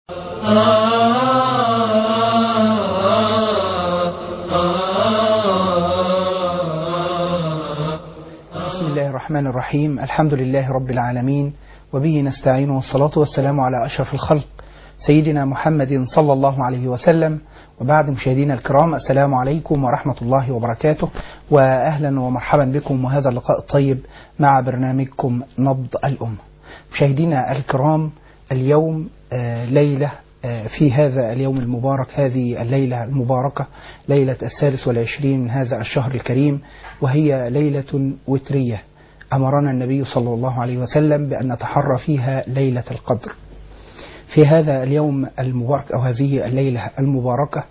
بسم الله الرحمن الرحيم. الحمد لله رب العالمين، وبه نستعين، والصلاة والسلام على أشرف الخلق سيدنا محمد صلى الله عليه وسلم. وبعد، مشاهدينا الكرام، السلام عليكم ورحمة الله وبركاته، وأهلا ومرحبا بكم وهذا اللقاء الطيب مع برنامجكم نبض الأمة. مشاهدينا الكرام، اليوم ليلة في هذا اليوم المبارك، هذه الليلة المباركة، ليلة 23 من هذا الشهر الكريم، وهي ليلة وترية أمرنا النبي صلى الله عليه وسلم بأن نتحرى فيها ليلة القدر. في هذا اليوم المبارك أو هذه الليلة المباركة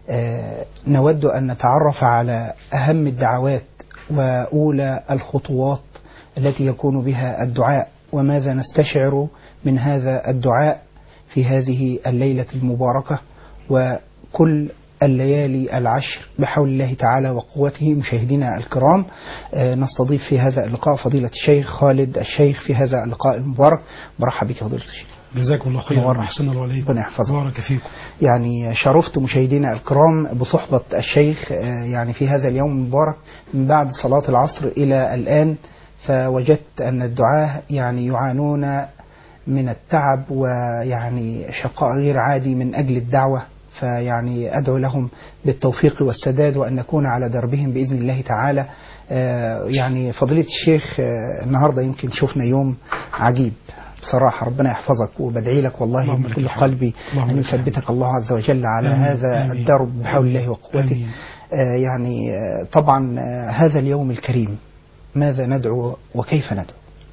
نود أن نتعرف على أهم الدعوات وأولى الخطوات التي يكون بها الدعاء، وماذا نستشعر من هذا الدعاء في هذه الليلة المباركة وكل الليالي العشر بحول الله تعالى وقوته. مشاهدينا الكرام، نستضيف في هذا اللقاء فضيلة الشيخ خالد الشيخ في هذا اللقاء المبارك. مرحبا بك فضيلة الشيخ. جزاكم الله خيرا وأحسن الله عليكم. ربنا يحفظك. بارك فيكم. يعني شرفت مشاهدينا الكرام بصحبة الشيخ يعني في هذا اليوم المبارك من بعد صلاة العصر إلى الآن، فوجدت أن الدعاة يعني يعانون من التعب ويعني شقاء غير عادي من أجل الدعوة، فيعني أدعو لهم بالتوفيق والسداد وأن نكون على دربهم بإذن الله تعالى. يعني فضيلة الشيخ، النهاردة يمكن شفنا يوم عجيب بصراحة، ربنا يحفظك، وبدعي لك والله من كل قلبي أن يثبتك الله عز وجل على هذا الدرب بحول الله وقوته. يعني طبعا هذا اليوم الكريم ماذا ندعو وكيف ندعو؟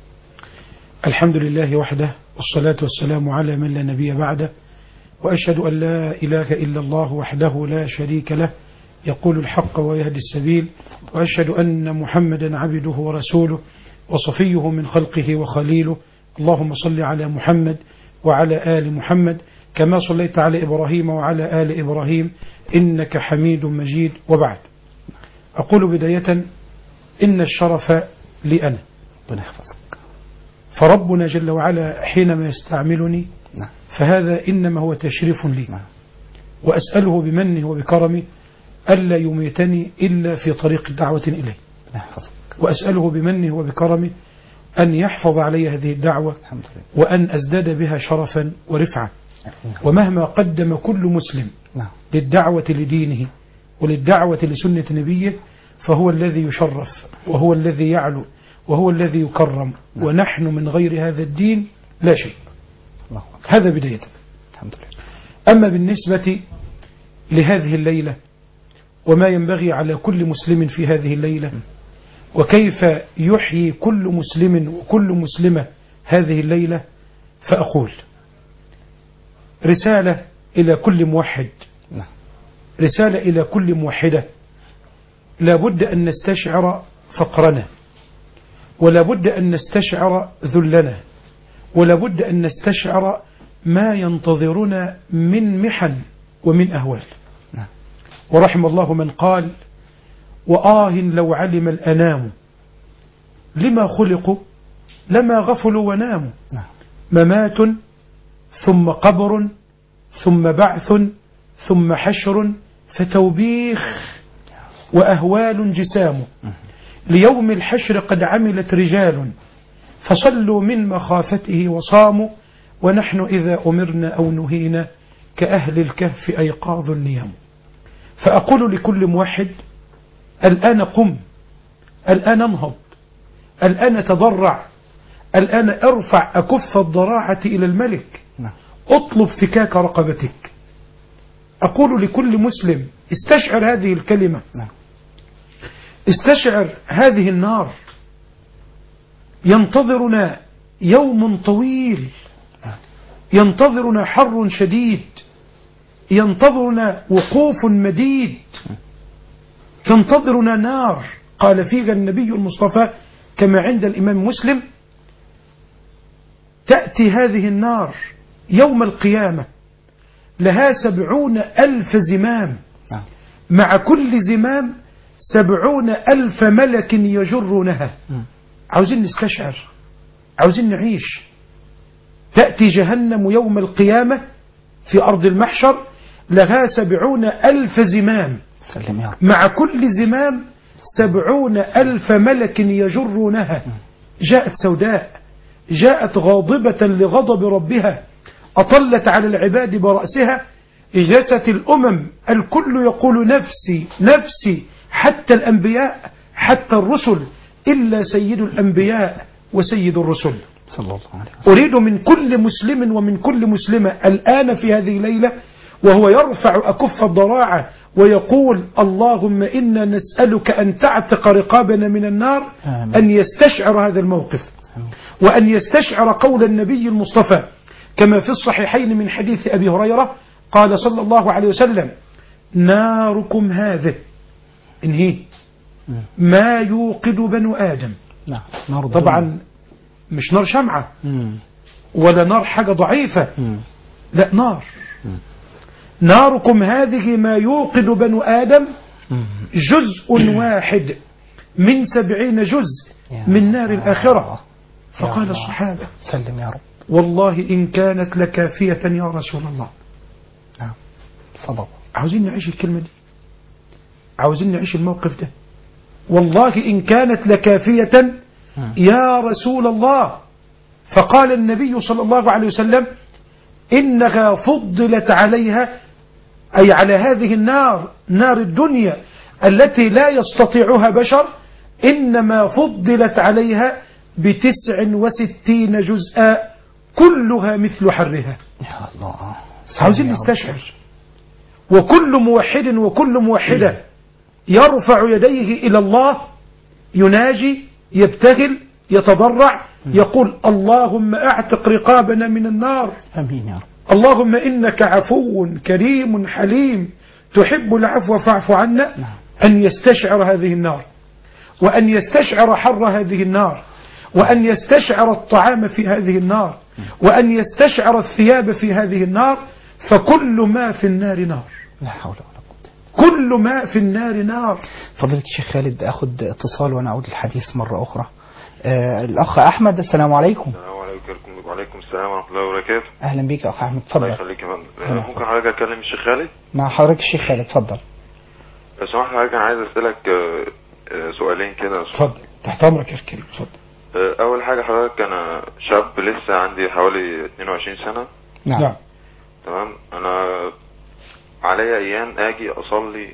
الحمد لله وحده، والصلاة والسلام على من لا نبي بعده، وأشهد أن لا إله إلا الله وحده لا شريك له يقول الحق ويهدي السبيل، وأشهد أن محمدا عبده ورسوله وصفيه من خلقه وخليله. اللهم صل على محمد وعلى آل محمد كما صليت على إبراهيم وعلى آل إبراهيم إنك حميد مجيد. وبعد، أقول بداية إن الشرف لي أنا، ربنا يحفظك. فربنا جل وعلا حينما يستعملني فهذا إنما هو تشريف لي، وأسأله بمنه وبكرمه ألا يميتني إلا في طريق الدعوة إليه، وأسأله بمنه وبكرمه أن يحفظ علي هذه الدعوة وأن أزداد بها شرفا ورفعة. ومهما قدم كل مسلم للدعوة لدينه وللدعوة لسنة نبيه فهو الذي يشرف وهو الذي يعلو وهو الذي يكرم، ونحن من غير هذا الدين لا شيء. هذا بداية. أما بالنسبة لهذه الليلة وما ينبغي على كل مسلم في هذه الليلة، وكيف يحيي كل مسلم وكل مسلمة هذه الليلة، فأقول رسالة إلى كل موحد، رسالة إلى كل موحدة. لا بد أن نستشعر فقرنا، ولا بد أن نستشعر ذلنا، ولا بد أن نستشعر ما ينتظرنا من محن ومن أهوال. ورحم الله من قال: وآه لو علم الأنام لما خلقوا لما غفلوا وناموا. ممات ثم قبر ثم بعث ثم حشر فتوبيخ وأهوال جسام. ليوم الحشر قد عملت رجال فصلوا من مخافته وصاموا، ونحن إذا أمرنا أو نهينا كأهل الكهف أيقاظ النيام. فأقول لكل موحد: الآن قم، الآن انهض، الآن تضرع، الآن ارفع أكف الضراعة إلى الملك، اطلب فكاك رقبتك. أقول لكل مسلم: استشعر هذه الكلمة، استشعر هذه النار. ينتظرنا يوم طويل، ينتظرنا حر شديد، ينتظرنا وقوف مديد، تنتظرنا نار. قال فيها النبي المصطفى كما عند الإمام مسلم: تأتي هذه النار يوم القيامة لها 70,000 زمام، مع كل زمام 70,000 ملك يجرونها. عاوزين نستشعر، عاوزين نعيش. تأتي جهنم يوم القيامة في أرض المحشر لها 70,000 زمام، سلم يا رب. مع كل زمام 70,000 ملك يجرونها. جاءت سوداء، جاءت غاضبة لغضب ربها، أطلت على العباد برأسها، جست الأمم، الكل يقول نفسي نفسي، حتى الأنبياء حتى الرسل، إلا سيد الأنبياء وسيد الرسل. صلى الله عليه وسلم. أريد من كل مسلم ومن كل مسلمة الآن في هذه الليلة وهو يرفع أكف الضراعة ويقول اللهم إنا نسألك أن تعتق رقابنا من النار، أن يستشعر هذا الموقف، وأن يستشعر قول النبي المصطفى كما في الصحيحين من حديث أبي هريرة قال صلى الله عليه وسلم: ناركم هذه إنهي ما يوقد بنو آدم. نار طبعا مش نار شمعة ولا نار حاجة ضعيفة، لا، نار. ناركم هذه ما يوقد بنو آدم جزء واحد من 70 جزء من نار الآخرة. فقال الصحابة: سلم يا رب. والله إن كانت لكافية يا رسول الله. نعم، صدق. عاوزين نعيش الكلمة دي، عاوزين نعيش الموقف ده. والله إن كانت لكافية يا رسول الله. فقال النبي صلى الله عليه وسلم: إنها فضلت عليها، أي على هذه النار، نار الدنيا التي لا يستطيعها بشر، إنما فضلت عليها ب69 جزءا كلها مثل حرها. يا الله. عاوزين نستشعر. وكل موحد وكل موحدة يرفع يديه إلى الله، يناجي، يبتهل، يتضرع، يقول اللهم اعتق رقابنا من النار. امين يا رب. اللهم انك عفو كريم حليم تحب العفو فاعف عنا. ان يستشعر هذه النار، وان يستشعر حر هذه النار، وان يستشعر الطعام في هذه النار، وان يستشعر الثياب في هذه النار. فكل ما في النار نار. لا حول ولا قوة. كل ما في النار نار. فضيلة الشيخ خالد، أخذ اتصال ونعود للحديث مرة أخرى. الأخ أحمد، السلام عليكم. السلام عليكم. وعليكم السلام ورحمة الله وبركاته. أهلا بك يا أخ أحمد، تفضل. الله يخليك يا فندم. ممكن حضرتك أتكلم الشيخ خالد؟ مع حضرتك الشيخ خالد، تفضل. لو سمحت حضرتك أنا عايز أسألك سؤالين كده. تفضل، تحت أمرك يا كريم، تفضل. أول حاجة حضرتك، أنا شاب لسه عندي حوالي 22 سنة. نعم. تمام. أنا عليا أيام أجي أصلي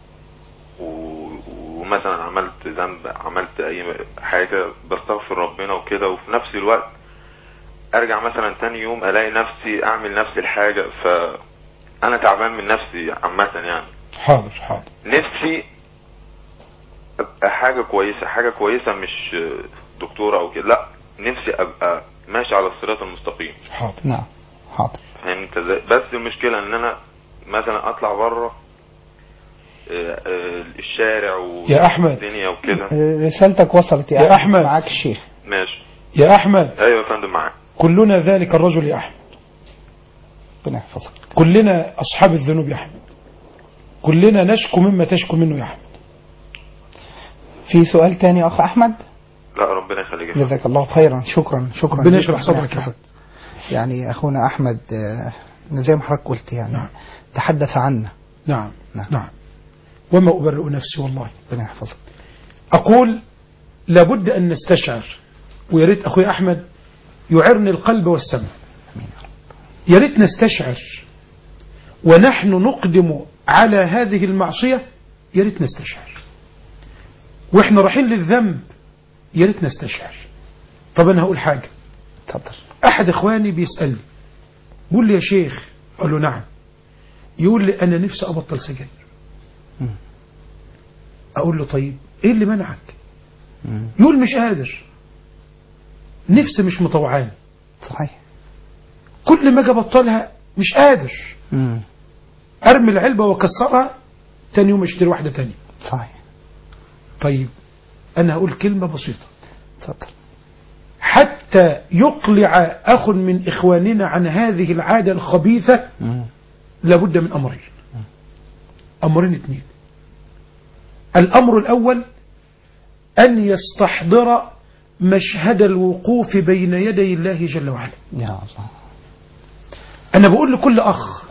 ومثلا عملت ذنب، عملت أي حاجة، بستغفر ربنا وكده، وفي نفس الوقت أرجع مثلا تاني يوم ألاقي نفسي أعمل نفس الحاجة، فأنا تعبان من نفسي عامة يعني. حاضر. نفسي أبقى حاجة كويسة، مش دكتورة أو كده، لا، نفسي أبقى ماشي على الصراط المستقيم. حاضر. نعم، حاضر. فهمت ازاي؟ بس المشكلة ان انا مثلا اطلع بره الشارع يا أحمد، والدنيا وكده. رسالتك وصلت يا أحمد. معاك الشيخ. ماشي يا أحمد. ايوه يا فندم معاك. كلنا ذلك الرجل يا أحمد. ربنا يحفظك. كلنا أصحاب الذنوب يا أحمد. كلنا نشكو مما تشكو منه يا أحمد. في سؤال تاني يا أخ أحمد؟ لا، ربنا يخليك. جزاك الله خيرا. شكرا. ربنا يشرح صدرك يا أحمد. يعني أخونا أحمد زي ما حضرتك قلت يعني نعم. تحدث عنا. نعم. وما أبرئ نفسي والله. ربنا يحفظك. أقول لابد أن نستشعر، ويا ريت أخوي أحمد يعرني القلب والسمع. يا ريت نستشعر ونحن نقدم على هذه المعصية. يا ريت نستشعر وإحنا رايحين للذنب. يا ريت نستشعر. طب أنا هقول حاجة. تفضل. أحد إخواني بيسألني، بيقول لي يا شيخ، قال له نعم. يقول لي أنا نفسي أبطل سجاير. أقول له طيب إيه اللي منعك؟ يقول مش قادر، نفسي مش مطوعان. صحيح. كل ما أجي أبطلها مش قادر. أرمي العلبة وأكسرها، تاني يوم أشتري واحدة تانية. صحيح. طيب أنا هقول كلمة بسيطة. تفضل. حتى يقلع أخ من إخواننا عن هذه العادة الخبيثة لابد من أمرين 2. الأمر الأول أن يستحضر مشهد الوقوف بين يدي الله جل وعلا. يا الله. أنا بقول لكل أخ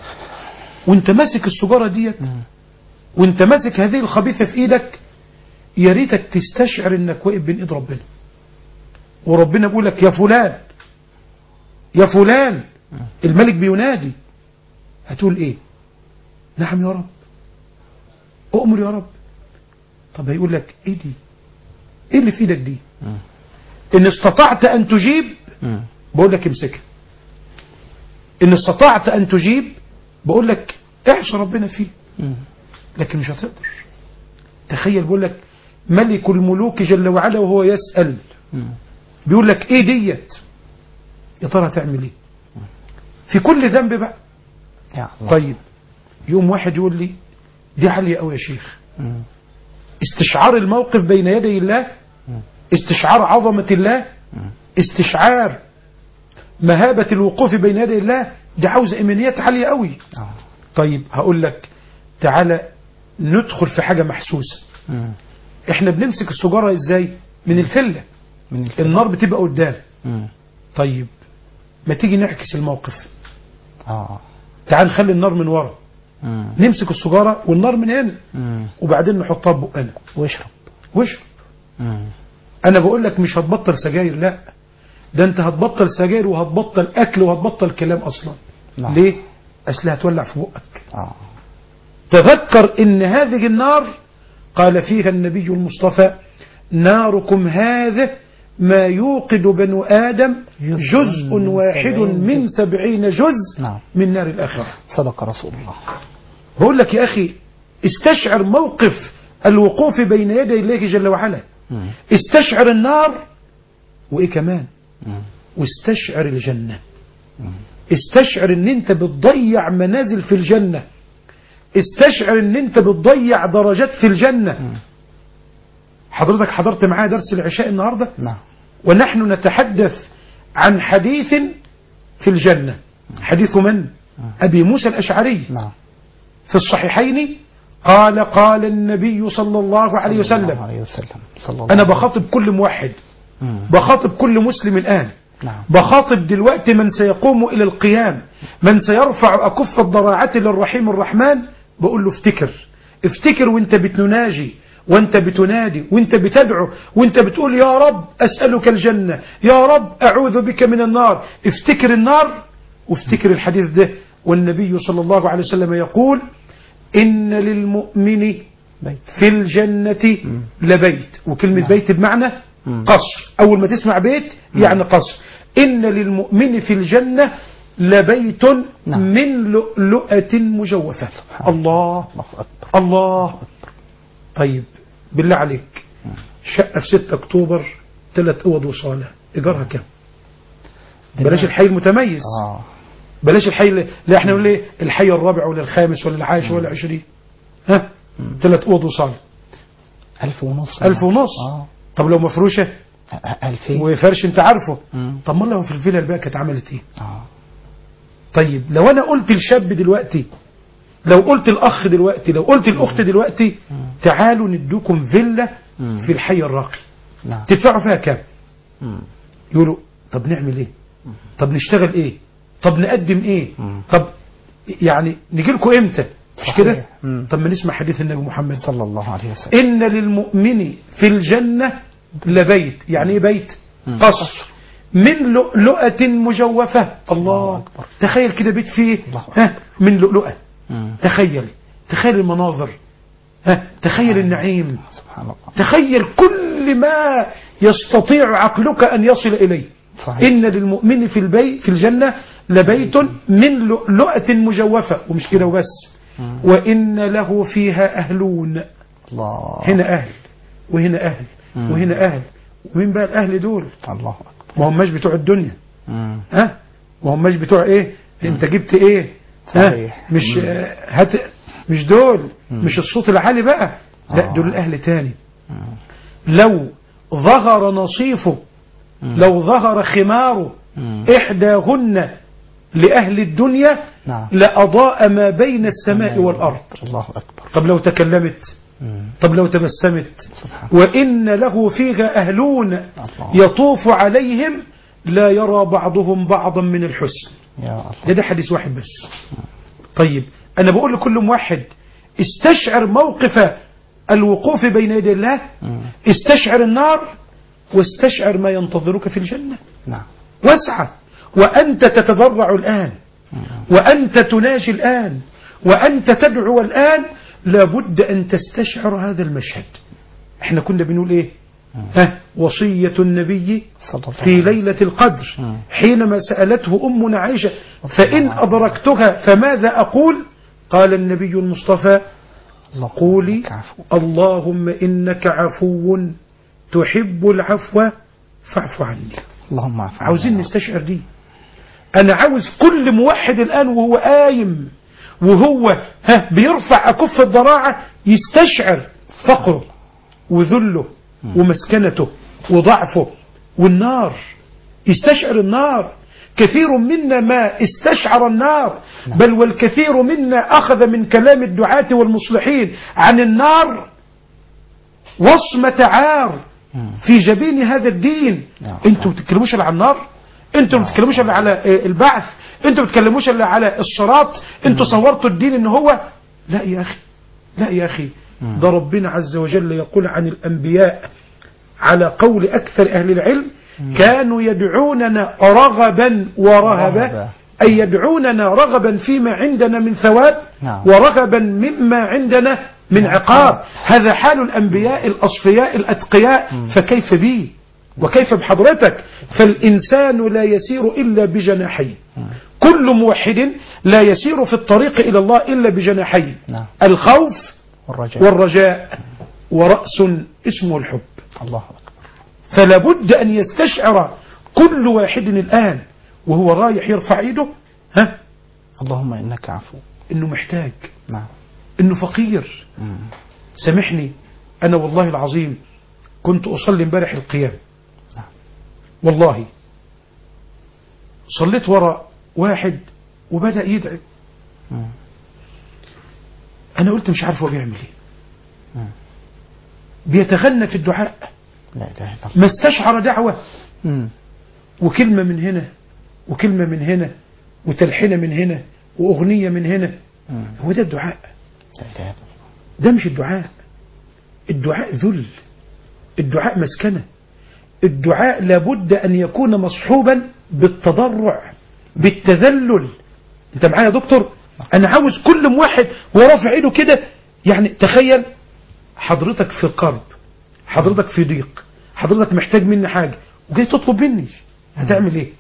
وانت ماسك السجارة ديت، وانت ماسك هذه الخبيثة في ايدك، يا ريتك تستشعر انك واقف بين ايد ربنا، وربنا بيقول لك يا فلان يا فلان، الملك بينادي، هتقول ايه؟ نعم يا رب، اؤمر يا رب. طب هيقول لك ايه دي؟ ايه اللي في ايدك دي؟ ان استطعت ان تجيب بقول لك امسكها، ان استطعت ان تجيب بقول لك اعصى ربنا فيه، لكن مش هتقدر. تخيل بقول لك ملك الملوك جل وعلا وهو يسأل، بيقول لك ايه ديت؟ يا ترى هتعمل ايه في كل ذنب بقى؟ طيب يوم واحد يقول لي دي عالية قوي يا شيخ. استشعار الموقف بين يدي الله، استشعار عظمة الله، استشعار مهابة الوقوف بين يدي الله، دي عاوزة إيمانيات عالية قوي. طيب هقول لك تعالى ندخل في حاجة محسوسة. احنا بنمسك السجارة ازاي؟ من الفلة، النار بتبقى قدام. طيب ما تيجي نعكس الموقف، تعال نخلي النار من ورا، نمسك السجارة والنار من هنا، وبعدين نحطها ببقنا واشرب. انا بقول لك مش هتبطل سجاير، لا ده انت هتبطل سجاير وهتبطل اكل وهتبطل كلام اصلا. ليه؟ اصلها هتولع في بقك. تذكر ان هذه النار قال فيها النبي المصطفى ناركم هذه ما يوقد بنو آدم جزء واحد من 70 جزء من نار الآخرة. صدق رسول الله. بقول لك يا أخي استشعر موقف الوقوف بين يدي الله جل وعلا، استشعر النار، وإيه كمان؟ واستشعر الجنة، استشعر ان انت بتضيع منازل في الجنة، استشعر ان انت بتضيع درجات في الجنة. حضرتك حضرت معايا درس العشاء النهاردة؟ نعم. ونحن نتحدث عن حديث في الجنة. حديث من؟ أبي موسى الأشعري. نعم. في الصحيحين قال النبي صلى الله عليه وسلم أنا بخاطب كل موحد، بخاطب كل مسلم الآن، بخاطب دلوقتي من سيقوم إلى القيام، من سيرفع أكف الضراعات للرحيم الرحمن، بقول له افتكر وانت بتناجي وانت بتنادي وانت بتدعو وانت بتقول يا رب أسألك الجنة، يا رب أعوذ بك من النار. افتكر النار وافتكر الحديث ده. والنبي صلى الله عليه وسلم يقول إن للمؤمن في الجنة لبيت، وكلمة بيت بمعنى قصر. أول ما تسمع بيت يعني قصر. إن للمؤمن في الجنة لبيت من لؤلؤة مجوفة. الله الله. طيب بالله عليك شقة في 6 أكتوبر 3 أوض وصالة، إيجارها كام؟ بلاش الحي المتميز، بلاش الحي لا احنا نقول ايه الحي الرابع ولا الخامس ولا العاشر ولا 20. 3 أوض وصالة 1500. 1500. طب لو مفروشة 2000 وفرش انت عارفه. طب ما لو في الفيلا الباقي كانت عملت ايه؟ طيب لو انا قلت الشاب دلوقتي، لو قلت الاخ دلوقتي، لو قلت الاخت دلوقتي تعالوا ندوكم فيلا في الحي الراقي، تدفعوا فيها كام؟ يقولوا طب نعمل ايه؟ طب نشتغل ايه؟ طب نقدم ايه؟ طب يعني نجي لكم امتى؟ مش كده؟ طب ما نسمع حديث النبي محمد صلى الله عليه وسلم. ان للمؤمن في الجنة لبيت. يعني ايه بيت؟ قصر من لؤلؤة مجوفة. الله أكبر. تخيل كده بيت فيه من لؤلؤة. تخيل المناظر، تخيل النعيم، سبحان الله. تخيل كل ما يستطيع عقلك أن يصل إليه. صحيح. إن للمؤمن في الجنة لبيت من لؤلؤة مجوفة. ومش كده وبس، وإن له فيها أهلون. الله. هنا أهل وهنا أهل وهنا أهل. ومين بقى الأهل دول؟ الله أكبر. ما هماش بتوع الدنيا. ما هماش بتوع إيه؟ أنت جبت إيه؟ صحيح. مش مش دول. مش الصوت العالي بقى، لا دول الأهل تاني. لو ظهر نصيفه، لو ظهر خماره إحداهن لأهل الدنيا لأضاء ما بين السماء والأرض. الله أكبر. طب لو تكلمت، طب لو تبسمت. وإن له فيها أهلون يطوف عليهم لا يرى بعضهم بعضا من الحسن. ده حديث واحد بس. طيب أنا بقول لكل موحد استشعر موقف الوقوف بين يدي الله، استشعر النار واستشعر ما ينتظرك في الجنة. نعم. واسعى، وأنت تتضرع الآن، وأنت تناجي الآن، وأنت تدعو الآن، لابد أن تستشعر هذا المشهد. احنا كنا بنقول ايه؟ وصية النبي في ليلة القدر حينما سألته أمنا عائشة فإن أدركتها فماذا أقول؟ قال النبي المصطفى قولي اللهم إنك عفو تحب العفو فاعف عني. اللهم عفو. عاوزين نستشعر دي. أنا عاوز كل موحد الآن وهو قايم وهو بيرفع أكف الضراعة يستشعر فقره وذله ومسكنته وضعفه والنار. يستشعر النار. كثير منا ما استشعر النار، بل والكثير منا أخذ من كلام الدعاة والمصلحين عن النار وصمة عار في جبين هذا الدين. انتم بتتكلموش الا عن النار، انتم بتتكلموش الا على البعث، انتم بتتكلموش الا على الصراط، انتم صورتوا الدين ان هو لا يا اخي، لا يا اخي. ده ربنا عز وجل يقول عن الأنبياء على قول أكثر أهل العلم كانوا يدعوننا رغبا ورهبا، أي يدعوننا رغبا فيما عندنا من ثواب ورغبا مما عندنا من عقاب. هذا حال الأنبياء الأصفياء الأتقياء، فكيف بي وكيف بحضرتك؟ فالإنسان لا يسير إلا بجناحين. كل موحد لا يسير في الطريق إلى الله إلا بجناحين، الخوف والرجاء، ورأس اسمه الحب. الله أكبر. فلا بد أن يستشعر كل واحد الآن وهو رايح يرفع ايده اللهم إنك عفو، إنه محتاج، نعم، إنه فقير. سامحني، أنا والله العظيم كنت أصلي امبارح القيام، والله صليت وراء واحد وبدأ يدعي. أنا قلت مش عارف هو بيعمل إيه، بيتغنى في الدعاء، لا إله إلا الله. ما استشعر دعوة وكلمة من هنا وكلمة من هنا وتلحنة من هنا وأغنية من هنا. هو ده الدعاء؟ لا إله إلا الله. ده مش الدعاء. الدعاء ذل، الدعاء مسكنة، الدعاء لابد أن يكون مصحوبا بالتضرع بالتذلل. أنت معايا يا دكتور؟ أنا عاوز كل واحد هو رافع ايده كده، يعني تخيل حضرتك في قرب، حضرتك في ضيق، حضرتك محتاج مني حاجة وجاي تطلب مني، هتعمل ايه؟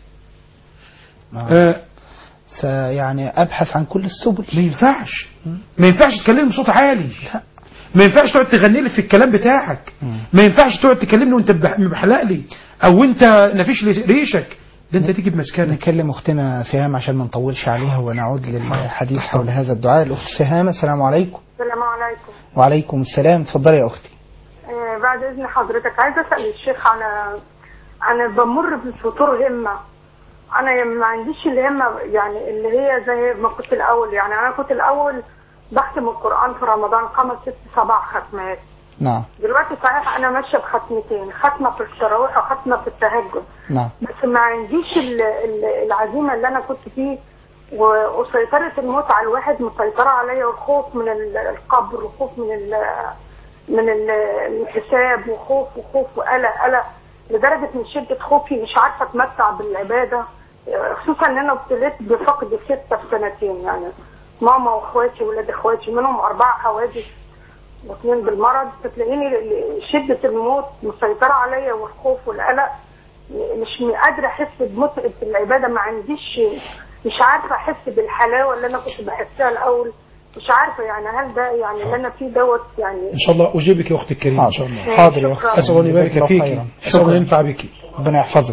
يعني أبحث عن كل السبل. ما ينفعش، ما ينفعش تكلمني بصوت عالي، لا. ما ينفعش تقعد تغني لي في الكلام بتاعك، ما ينفعش تقعد تكلمني وانت مبحلق لي او انت نفيش ريشك. ده انت تيجي بمسكنك. نكلم اختنا سهام عشان ما نطولش عليها ونعود للحديث حول هذا الدعاء. الاخت سهام، السلام عليكم. السلام عليكم. وعليكم السلام، اتفضلي يا اختي. بعد اذن حضرتك عايزه اسال الشيخ عن بمر بفتور همه. انا ما عنديش الهمه يعني اللي هي زي ما كنت الاول. يعني انا كنت الاول بختم القران في رمضان 5 6 7 ختمات. نعم. دلوقتي صحيح انا ماشيه بختمتين، ختمه في التراويح وختمه في التهجد. نعم. بس ما عنديش العزيمه اللي انا كنت فيه، وسيطره الموت على الواحد مسيطره عليا، والخوف من القبر وخوف من الحساب وخوف وقلق لدرجه من شده خوفي مش عارفه اتمتع بالعباده، خصوصا ان انا ابتليت بفقد 6 في سنتين. يعني ماما واخواتي ولاد اخواتي منهم 4 حوادث و2 بالمرض، فتلاقيني شده الموت مسيطره عليا والخوف والقلق، مش قادره احس بمتعه العباده. ما عنديش، مش عارفه احس بالحلاوه اللي انا كنت بحسها الاول. مش عارفه يعني هل ده يعني اللي انا فيه دوت يعني. ان شاء الله اجيبك يا اختي الكريمه ان شاء الله. حاضر يا اختي، اسال الله يبارك فيك، اسال الله ينفع بك، ربنا يحفظك.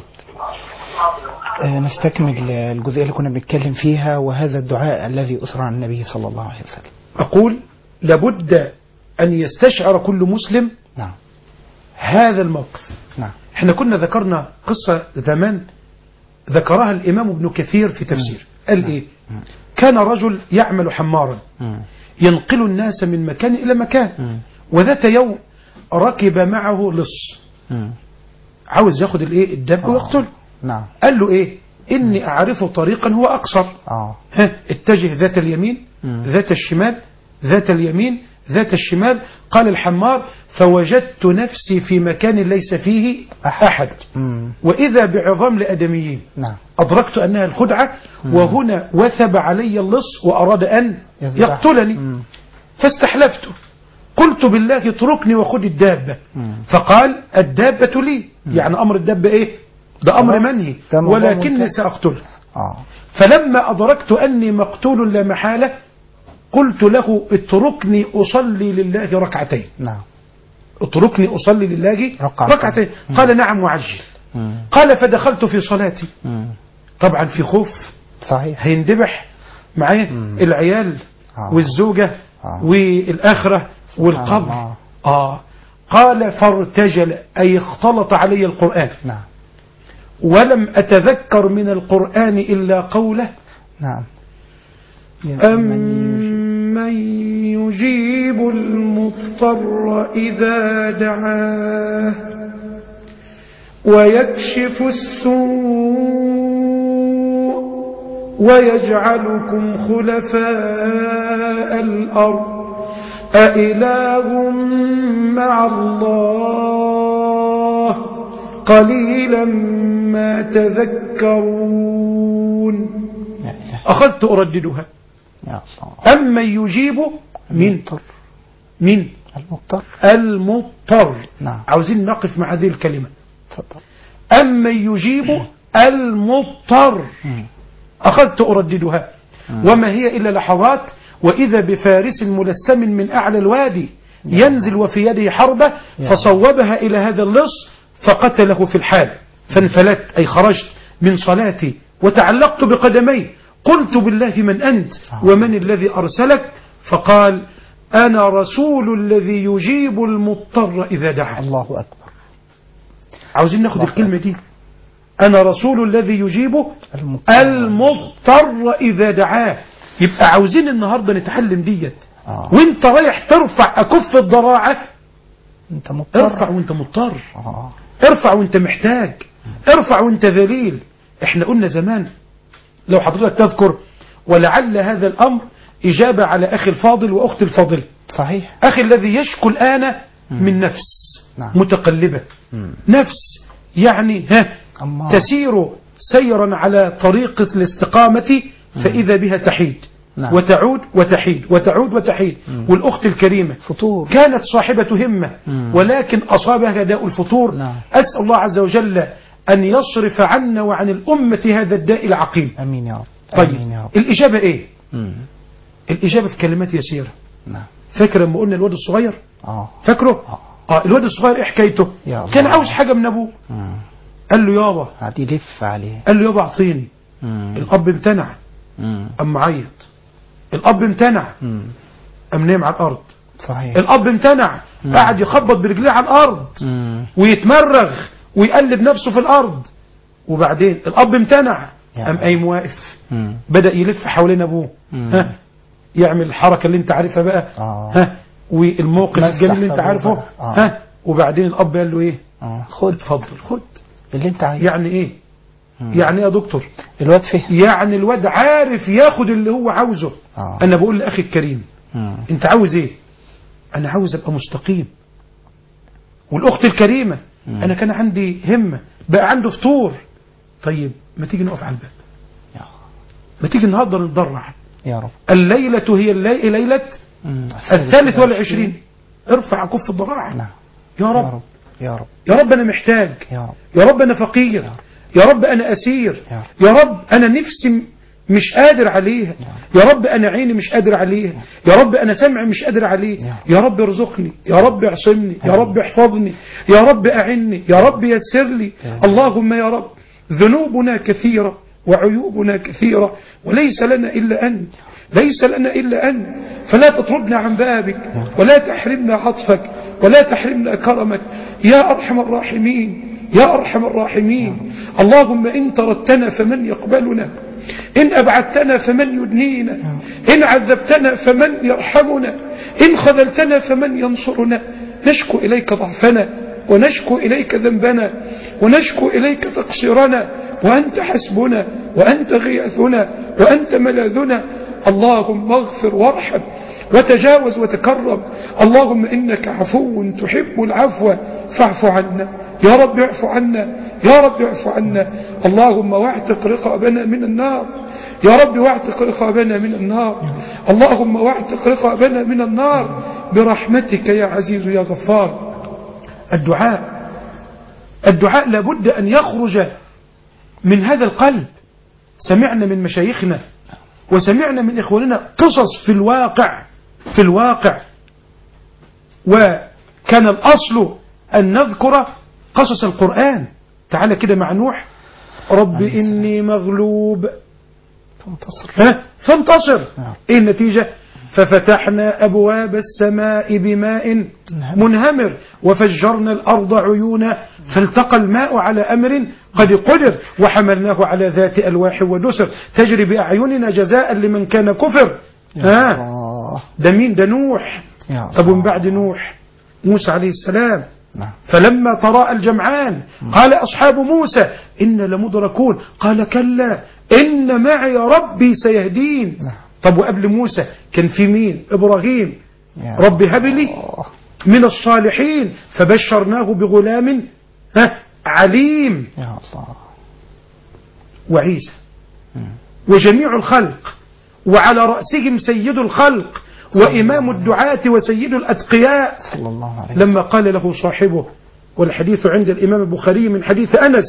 نستكمل الجزئيه اللي كنا بنتكلم فيها، وهذا الدعاء الذي اسر عن النبي صلى الله عليه وسلم. اقول لابد ان يستشعر كل مسلم نعم هذا الموقف. نعم. احنا كنا ذكرنا قصه زمان ذكرها الامام ابن كثير في تفسير. قال ايه؟ كان رجل يعمل حمارا ينقل الناس من مكان إلى مكان، وذات يوم ركب معه لص عاوز ياخد الايه الدب ويقتله. نعم. قال له ايه؟ إني أعرف طريقا هو أقصر. اتجه ذات اليمين ذات الشمال ذات اليمين ذات الشمال. قال الحمار فوجدت نفسي في مكان ليس فيه أحد وإذا بعظام لأدميين. أدركت أنها الخدعة وهنا وثب علي اللص وأراد أن يقتلني فاستحلفته قلت بالله اتركني وخذ الدابة. فقال الدابة لي، يعني أمر الدابة إيه؟ ده أمر منهي ولكني سأقتله. فلما أدركت أني مقتول لا محالة قلت له اتركني أصلي لله ركعتين. اتركني أصلي لله ركعتين. قال نعم وعجل. قال فدخلت في صلاتي طبعا في خوف صحيح هيندبح معايا العيال والزوجة والآخرة والقبر. قال فارتجل أي اختلط علي القرآن ولم أتذكر من القرآن إلا قوله أمن يجيب المضطر إذا دعاه ويكشف السوء ويجعلكم خلفاء الأرض أإله مع الله قليلا ما تذكرون. أخذت أرددها أما يجيب من المضطر. عاوزين نقف مع هذه الكلمة. أما يجيب المضطر. أخذت أرددها وما هي إلا لحظات وإذا بفارس ملسم من أعلى الوادي ينزل وفي يده حربة فصوبها إلى هذا اللص فقتله في الحال. فانفلت أي خرجت من صلاتي وتعلقت بقدمي قلت بالله من أنت ومن الذي أرسلك؟ فقال أنا رسول الذي يجيب المضطر إذا دعا. الله أكبر. عاوزين ناخد الكلمة دي أنا رسول الذي يجيب المضطر إذا دعاه. يبقى عاوزين النهاردة نتعلم ديت. وانت رايح ترفع أكف الضراعة انت مضطر. ارفع وانت مضطر. ارفع وانت محتاج. ارفع وانت ذليل. احنا قلنا زمان لو حضرتك تذكر ولعل هذا الأمر إجابة على أخي الفاضل وأختي الفاضلة. صحيح. أخي الذي يشكو الآن من نفس متقلبة. نفس يعني تسير سيرا على طريقة الاستقامة فإذا بها تحيد وتعود وتحيد وتعود وتحيد. والأخت الكريمة فطور. كانت صاحبة همة ولكن أصابها داء الفطور. أسأل الله عز وجل أن يصرف عنا وعن الأمة هذا الداء العقيم. أمين يا رب. طيب أمين يا رب. الإجابة إيه؟ الإجابة في كلمات يسيرة. فاكر لما قلنا الواد الصغير؟ فاكره؟ الواد الصغير إيه حكايته؟ كان عاوز حاجة من أبوه. قال له يابا قعد يلف عليه. قال له يابا أعطيني. الأب امتنع. أم عيط. الأب امتنع. أم نام على الأرض. صحيح. الأب امتنع. قعد يخبط برجليه على الأرض ويتمرغ ويقلب نفسه في الأرض. وبعدين الأب امتنع. أم قايم واقف بدأ يلف حوالين أبوه. يعمل الحركة اللي انت عارفها بقى. والموقف الجميل اللي انت عارفه. وبعدين الأب قال له ايه؟ خد اتفضل خد اللي انت عايزه. يعني ايه؟ يعني ايه يا دكتور؟ الواد فهم. يعني الواد عارف ياخد اللي هو عاوزه. انا بقول لأخي الكريم انت عاوز ايه؟ انا عاوز ابقى مستقيم. والاخت الكريمة انا كان عندي همة بقى عنده فطور. طيب ما تيجي نقف على الباب. ما تيجي النهارده نتضرع يا رب. الليلة هي ليلة 23. ارفع كف الضراعة. يا رب يا رب يا رب أنا محتاج. يا رب أنا فقير. يا رب أنا أسير. يا رب أنا نفسي مش قادر عليها. يا رب أنا عيني مش قادر عليها. يا رب أنا سمعي مش قادر عليه. يا رب ارزقني. يا رب اعصمني. يا رب احفظني. يا رب أعني. يا رب يسر لي. اللهم يا رب ذنوبنا كثيرة وعيوبنا كثيرة وليس لنا إلا أنت. ليس لنا إلا أنت فلا تطردنا عن بابك ولا تحرمنا عطفك ولا تحرمنا كرمك يا أرحم الراحمين. يا أرحم الراحمين. اللهم إن طردتنا فمن يقبلنا. إن أبعدتنا فمن يدنينا. إن عذبتنا فمن يرحمنا. إن خذلتنا فمن ينصرنا. نشكو إليك ضعفنا ونشكو إليك ذنبنا ونشكو إليك تقصيرنا وأنت حسبنا وأنت غياثنا وأنت ملاذنا. اللهم اغفر وارحم وتجاوز وتكرم. اللهم إنك عفو تحب العفو فاعف عنا يا رب، اعف عنا يا رب، اعف عنا. اللهم واعتق رقابنا من النار يا رب، واعتق رقابنا من النار. اللهم واعتق رقابنا من النار برحمتك يا عزيز يا غفار. الدعاء لابد أن يخرج من هذا القلب. سمعنا من مشايخنا وسمعنا من إخواننا قصص في الواقع وكان الأصل أن نذكر قصص القرآن. تعال كده مع نوح: رب إني مغلوب فانتصر. إيه النتيجة؟ ففتحنا أبواب السماء بماء منهمر وفجرنا الأرض عيونا فالتقى الماء على أمر قد قدر وحملناه على ذات ألواح ودسر تجري بأعيننا جزاء لمن كان كفر. ده مين؟ ده نوح. طب من بعد نوح موسى عليه السلام. فلما تراءى الجمعان قال أصحاب موسى إن لمدركون قال كلا إن معي ربي سيهدين. طب وقبل موسى كان في مين؟ إبراهيم: رب هب لي من الصالحين فبشرناه بغلام عليم. يا الله. وعيسى وجميع الخلق وعلى رأسهم سيد الخلق وإمام الدعاة وسيد الأتقياء صلى الله عليه وسلم لما قال له صاحبه، والحديث عند الإمام البخاري من حديث أنس: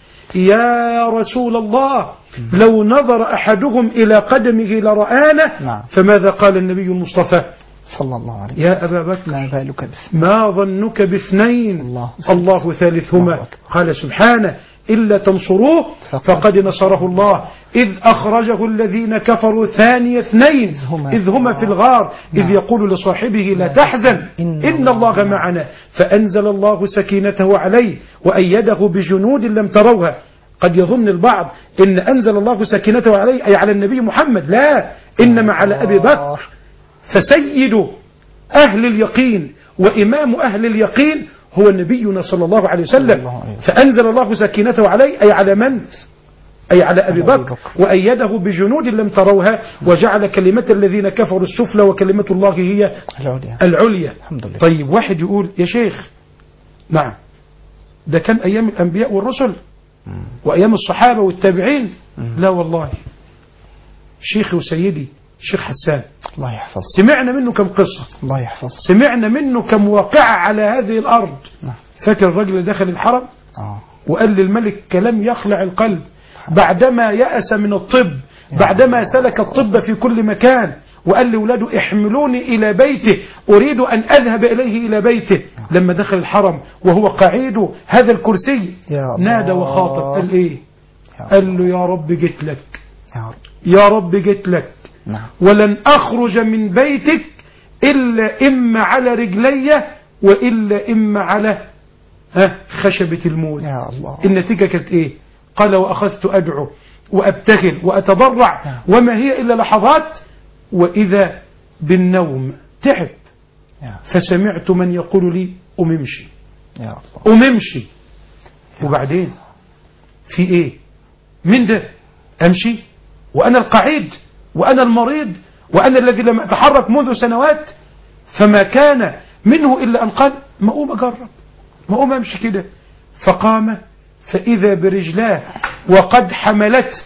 يا رسول الله لو نظر أحدهم إلى قدمه لرآنا. فماذا قال النبي المصطفى صلى الله عليه وسلم؟ يا أبا بكر ما ظنك باثنين الله ثالثهما. قال سبحانه: إلا تنصروه فقد نصره الله إذ أخرجه الذين كفروا ثاني اثنين إذ هما في الغار إذ يقول لصاحبه لا تحزن إن الله معنا فأنزل الله سكينته عليه وأيده بجنود لم تروها. قد يظن البعض إن أنزل الله سكينته عليه أي على النبي محمد، لا، إنما على أبي بكر. فسيد أهل اليقين وإمام أهل اليقين هو نبينا صلى الله عليه وسلم. فأنزل الله سكينته عليه أي على من؟ أي على أبي بكر وأيده بجنود لم تروها وجعل كلمة الذين كفروا السفلى وكلمة الله هي العليا. طيب واحد يقول: يا شيخ، نعم، ده كان أيام الأنبياء والرسل وأيام الصحابة والتابعين. لا والله، شيخي وسيدي الشيخ حسان الله يحفظه سمعنا منه كم قصة، الله يحفظه، سمعنا منه كم واقعة على هذه الأرض. فاكر الرجل اللي دخل الحرم وقال للملك كلام يخلع القلب بعدما يأس من الطب، بعدما سلك الطب في كل مكان، وقال لأولاده: احملوني إلى بيته أريد أن أذهب إليه إلى بيته. لما دخل الحرم وهو قعيد هذا الكرسي نادى وخاطب، قال إيه؟ قال له: يا رب جيت لك، يا رب جيت لك، ولن أخرج من بيتك إلا إما على رجلي وإلا إما على خشبة الموت. يا الله. النتيجة كانت إيه؟ قال: وأخذت أدعو وأبتهل وأتضرع وما هي إلا لحظات وإذا بالنوم تعب. فسمعت من يقول لي: قم امشي، قم امشي. وبعدين في إيه؟ من ده أمشي وأنا القعيد وأنا المريض وأنا الذي لم أتحرك منذ سنوات؟ فما كان منه إلا أن قال: ما أقوم أجرب، ما أقوم أمشي كده. فقام فإذا برجلاه وقد حملت،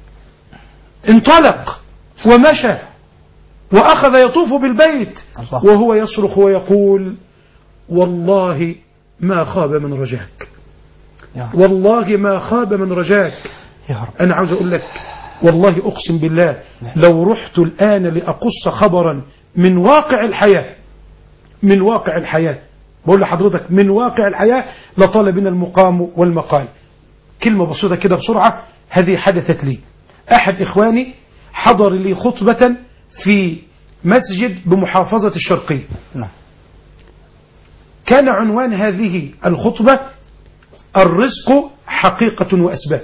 انطلق ومشى وأخذ يطوف بالبيت وهو يصرخ ويقول: والله ما خاب من رجاك، والله ما خاب من رجاك. أنا عاوز أقول لك والله أقسم بالله لو رحت الآن لأقص خبرا من واقع الحياة، من واقع الحياة، بقول لحضرتك من واقع الحياة، لطال بنا المقام والمقال. كلمة بسيطة كده بسرعة. هذه حدثت لي، أحد إخواني حضر لي خطبة في مسجد بمحافظة الشرقية. كان عنوان هذه الخطبة: الرزق حقيقة وأسباب.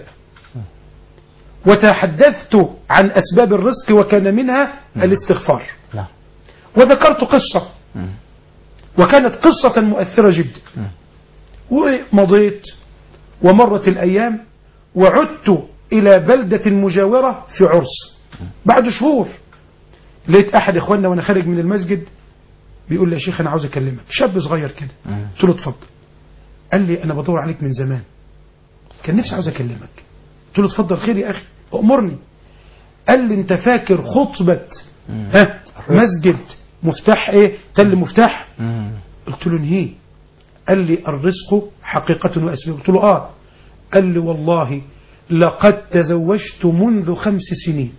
وتحدثت عن أسباب الرزق وكان منها الاستغفار. وذكرت قصة وكانت قصة مؤثرة جدا. ومضيت ومرت الأيام وعدت إلى بلدة مجاورة في عرس. بعد شهور لقيت أحد إخواننا وأنا خارج من المسجد بيقول لي يا شيخ أنا عاوز أكلمك، شاب صغير كده. قلت له اتفضل. قال لي أنا بدور عليك من زمان، كان نفسي عاوز أكلمك. قلت له اتفضل، خير يا أخي أمرني. قال لي أنت فاكر خطبة مسجد مفتاح إيه تل مفتاح؟ قلت له نهي. قال لي الرزق حقيقة وأسباب. قلت له قال لي والله لقد تزوجت منذ 5 سنين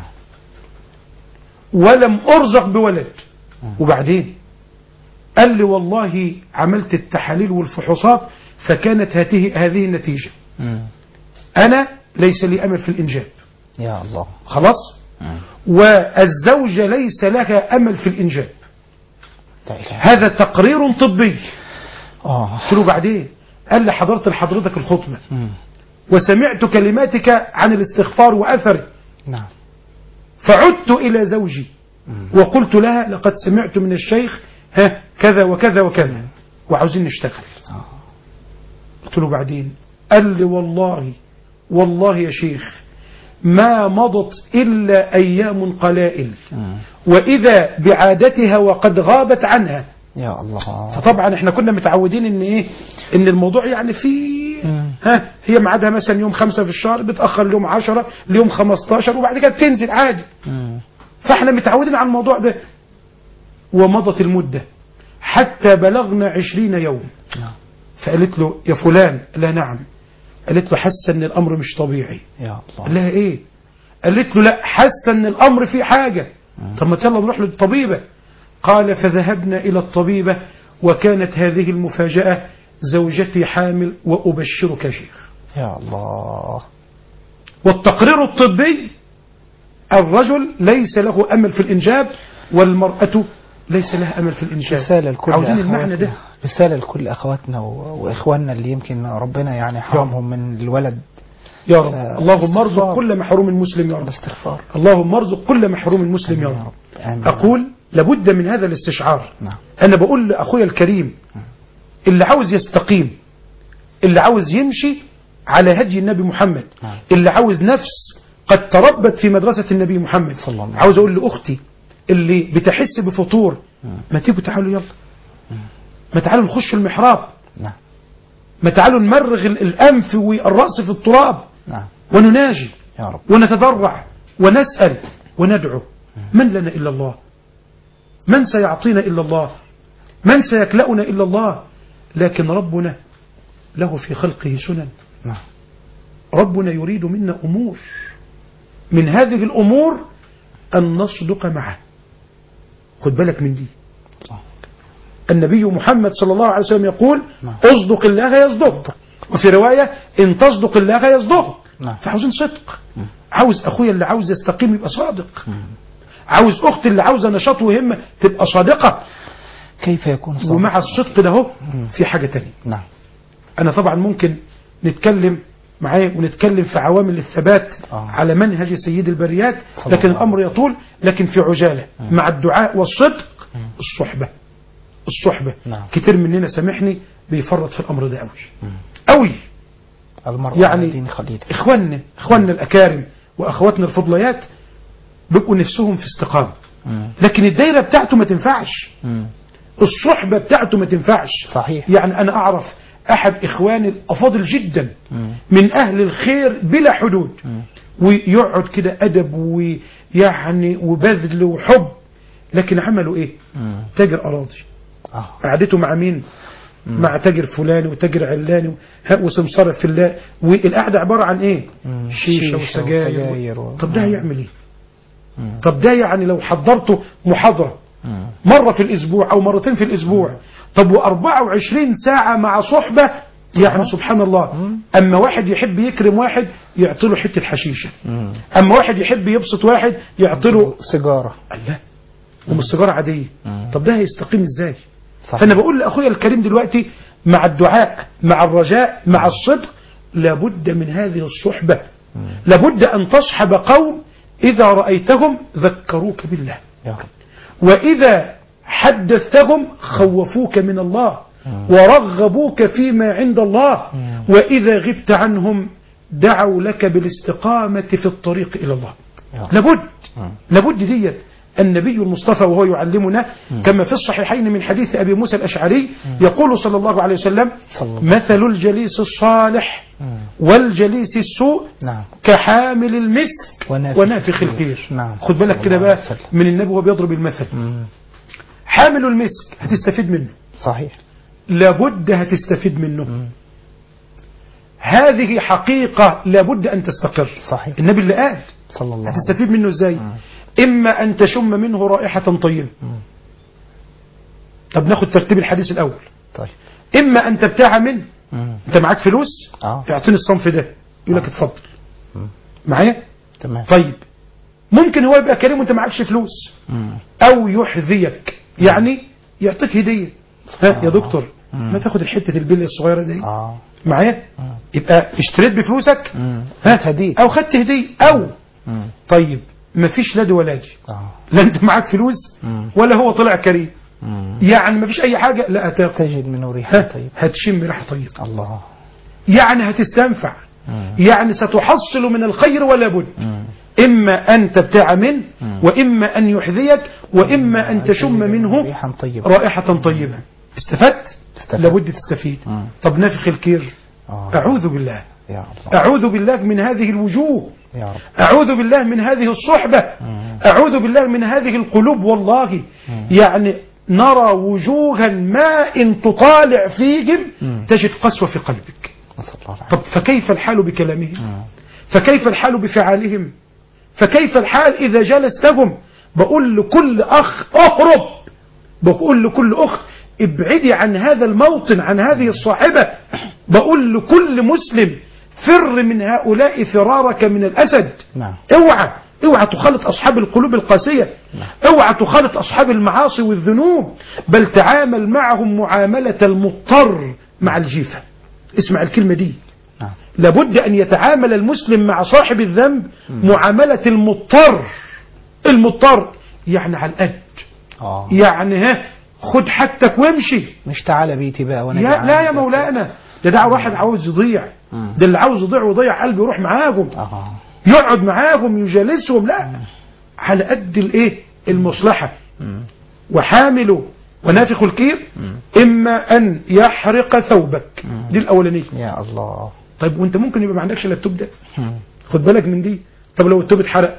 ولم أرزق بولد. وبعدين قال لي والله عملت التحاليل والفحوصات فكانت هذه النتيجة. أنا ليس لي أمل في الإنجاب. يا الله. خلاص. والزوجة ليس لها أمل في الإنجاب. هذا تقرير طبي. قلت له بعدين؟ قال لي حضرت لحضرتك الخطبة وسمعت كلماتك عن الاستغفار وأثره. نعم. فعدت إلى زوجي وقلت لها لقد سمعت من الشيخ كذا وكذا وكذا وعاوزين نشتغل. قلت له بعدين؟ قال لي والله يا شيخ ما مضت إلا أيام قلائل وإذا بعادتها وقد غابت عنها. يا الله. فطبعا احنا كنا متعودين ان ايه، ان الموضوع يعني في هي ميعادها مثلا يوم 5 في الشهر، بتأخر ليوم 10 ليوم 15 وبعد كده تنزل عادي. فاحنا متعودين على الموضوع ده. ومضت المدة حتى بلغنا 20 يوم. فقالت له يا فلان. لا نعم. قالت له حاسه ان الامر مش طبيعي. يا الله. قال لها ايه؟ قالت له لا حاسه ان الامر فيه حاجة. طب ما يلا نروح للطبيبة. قال فذهبنا إلى الطبيبة وكانت هذه المفاجأة زوجتي حامل وأبشرك يا شيخ. يا الله. والتقرير الطبي الرجل ليس له أمل في الإنجاب والمرأة ليس لها أمل في الإنجاب. رسالة لكل عاوزين المعنى ده. رسالة لكل أخواتنا وإخواننا اللي يمكن ربنا يعني حرمهم من الولد. يا رب اللهم ارزق كل محروم مسلم يا رب. الاستغفار. اللهم ارزق كل محروم مسلم يا رب. أقول لابد من هذا الاستشعار. أنا بقول لأخويا الكريم اللي عاوز يستقيم، اللي عاوز يمشي على هدي النبي محمد، اللي عاوز نفس قد تربت في مدرسة النبي محمد، عاوز أقول لأختي اللي بتحس بفطور ما تيجوا تعالوا يلا، ما تعالوا نخش المحراب، ما تعالوا نمرغ الأنف والرأس في التراب ونناجي يا رب ونتضرع ونسأل وندعو. من لنا إلا الله؟ من سيعطينا إلا الله؟ من سيكلأنا إلا الله؟ لكن ربنا له في خلقه سنن. ربنا يريد منا أمور، من هذه الأمور أن نصدق معه. خد بالك من دي. النبي محمد صلى الله عليه وسلم يقول اصدق الله يصدق، وفي رواية ان تصدق الله يصدق. فعاوزين صدق. عاوز أخويا اللي عاوز يستقيم يبقى صادق، عاوز أختي اللي عاوزة نشاط وهمة تبقى صادقة. كيف يكون صادق؟ ومع الصدق ده في حاجة تانية. أنا طبعا ممكن نتكلم معايا ونتكلم في عوامل الثبات على منهج سيد البريات، لكن الأمر يطول. لكن في عجالة مع الدعاء والصدق الصحبة. كتير مننا سامحني بيفرط في الأمر ده قوي يعني إخواننا الأكارم وأخواتنا الفضليات بيبقوا نفسهم في استقامة، لكن الدايرة بتاعته ما تنفعش، الصحبة بتاعته ما تنفعش. صحيح. يعني أنا أعرف أحد إخواني الأفاضل جدا من أهل الخير بلا حدود، ويقعد كده أدب ويعني وبذل وحب، لكن عملوا إيه؟ تاجر أراضي. قعدته مع مين؟ مع تاجر فلاني وتاجر علاني وسمسرة في الله، والقعدة عبارة عن إيه؟ شيشة وسجاير. طب ده هيعمل إيه؟ طب ده يعني لو حضرته محاضرة مرة في الأسبوع أو مرتين في الأسبوع، طب و24 ساعة مع صحبة، يعني سبحان الله. أما واحد يحب يكرم واحد يعطله حتة حشيشة، أما واحد يحب يبسط واحد يعطله سيجارة. لا، ومش سيجارة عادية. طب ده هيستقيم إزاي؟ فأنا بقول لأخويا الكريم دلوقتي مع الدعاء مع الرجاء مع الصدق لابد من هذه الصحبة. لابد أن تصحب قوم إذا رأيتهم ذكروك بالله، وإذا حدثتهم خوفوك من الله ورغبوك فيما عند الله، وإذا غبت عنهم دعوا لك بالاستقامة في الطريق إلى الله. يا. لابد ديت. النبي المصطفى وهو يعلمنا كما في الصحيحين من حديث أبي موسى الأشعري يقول صلى الله عليه وسلم مثل الجليس الصالح والجليس السوء كحامل المسك ونافخ الكير. خد بالك كده بقى من النبي وهو بيضرب المثل. حامل المسك هتستفيد منه، صحيح، لابد هتستفيد منه. هذه حقيقة لابد أن تستقر. صحيح. النبي اللي قال صلى الله عليه وسلم هتستفيد منه ازاي؟ إما أن تشم منه رائحة طيبة. طب ناخد ترتيب الحديث الأول. طيب. إما أن تبتاع منه. أنت معاك فلوس؟ اعطيني الصنف ده، يقول لك اتفضل. معايا؟ تمام. طيب ممكن هو يبقى كريم وأنت معكش فلوس. أو يحذيك، يعني يعطيك هدية. يا دكتور ما تاخد الحتة البلية الصغيرة دي. معايا؟ يبقى اشتريت بفلوسك هدية أو خدت هدية. أو طيب ما فيش لا دي ولا دي. لا انت معاك فلوس ولا هو طلع كريم. يعني ما فيش اي حاجة، لا تجد منه ريحة طيبة، هتشم ريحة طيبة. الله. يعني هتستنفع. يعني ستحصل من الخير ولا بد. إما أن تبتاع منه وإما أن يحذيك وإما أن تشم منه رائحة طيبة. استفدت؟ لابد تستفيد. طب نافخ الكير، أعوذ بالله، أعوذ بالله من هذه الوجوه، أعوذ بالله من هذه الصحبة، أعوذ بالله من هذه القلوب. والله يعني نرى وجوها ما إن تطالع فيهم تجد قسوة في قلبك. طب فكيف الحال بكلامهم؟ فكيف الحال بفعالهم؟ فكيف الحال إذا جلستهم؟ بقول لكل أخ اهرب، بقول لكل أخت ابعدي عن هذا الموطن، عن هذه الصاحبة. بقول لكل مسلم فر من هؤلاء فرارك من الأسد. اوعى تخالط أصحاب القلوب القاسية. اوعى تخالط أصحاب المعاصي والذنوب، بل تعامل معهم معاملة المضطر مع الجيفة. اسمع الكلمة دي. لابد أن يتعامل المسلم مع صاحب الذنب معاملة المضطر، يعني على القد. يعني خد حاجتك وامشي، مش تعالى بيتي بقى وانا لا يا مولانا، ده واحد عاوز يضيع. ده اللي عاوز يضيع ويضيع قلبه يروح معاهم، يقعد معاهم يجالسهم. لا، على قد الايه المصلحة. وحامل ونافخ الكير إما أن يحرق ثوبك. دي الأولانية. يا الله. طيب وانت ممكن يبقى ما عندكش الا التوب ده، خد بالك من دي. طب لو التوب اتحرق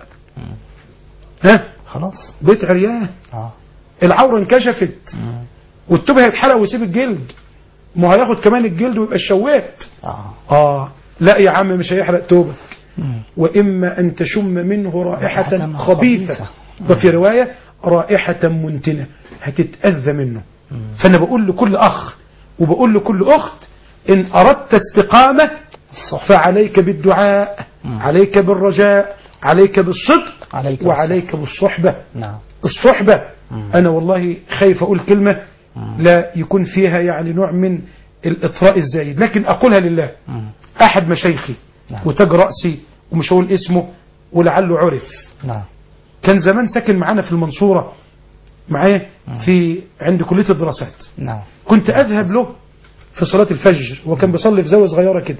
خلاص بيت عريان، العورة انكشفت، والتوب هيتحرق ويسيب الجلد، ما هياخد كمان الجلد ويبقى الشوات. لا يا عم مش هيحرق توبك. وإما أن تشم منه رائحة خبيثة، وفي رواية رائحة منتنة، هتتأذى منه. فأنا بقول لكل أخ وبقول لكل أخت إن أردت استقامة فعليك بالدعاء، عليك بالرجاء، عليك بالصدق، وعليك بالصحبة. الصحبة أنا والله خايف أقول كلمة لا يكون فيها يعني نوع من الإطراء الزايد، لكن أقولها لله. أحد مشايخي وتاج رأسي ومش هقول اسمه ولعله عرف، كان زمان ساكن معانا في المنصورة معايا في عند كلية الدراسات. كنت أذهب له في صلاة الفجر وكان بيصلي في زاوية صغيرة كده،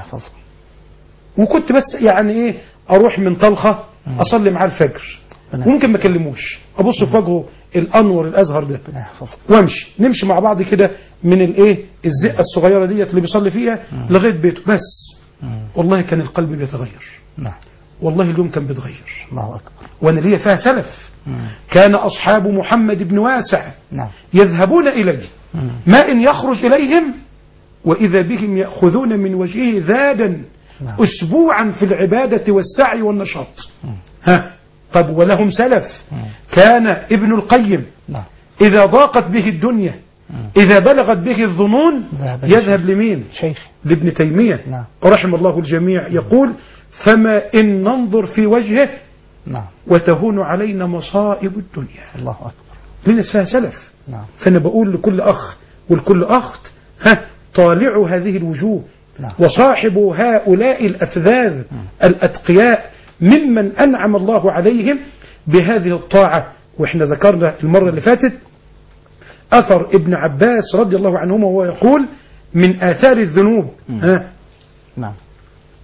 وكنت بس يعني ايه اروح من طلخة اصلي معاه الفجر، وممكن ما اكلموش، ابص في وجهه الانور الازهر ده وامشي، نمشي مع بعض كده من الايه الزقة الصغيرة ديت اللي بيصلي فيها لغاية بيته بس. والله كان القلب بيتغير. والله اليوم كان بيتغير. الله أكبر. وانا ليا فيها سلف. كان اصحاب محمد بن واسع يذهبون اليه ما ان يخرج اليهم واذا بهم ياخذون من وجهه ذادا اسبوعا في العبادة والسعي والنشاط. طب ولهم سلف. كان ابن القيم اذا ضاقت به الدنيا، إذا بلغت به الظنون، يذهب لمين؟ لابن تيمية رحم الله الجميع. يقول فما إن ننظر في وجهه وتهون علينا مصائب الدنيا. الله أكبر. لنا فيها سلف. فأنا بقول لكل أخ ولكل أخت طالعوا هذه الوجوه وصاحبوا هؤلاء الأفذاذ الأتقياء ممن أنعم الله عليهم بهذه الطاعة. وإحنا ذكرنا المرة اللي فاتت أثر ابن عباس رضي الله عنهما وهو يقول من آثار الذنوب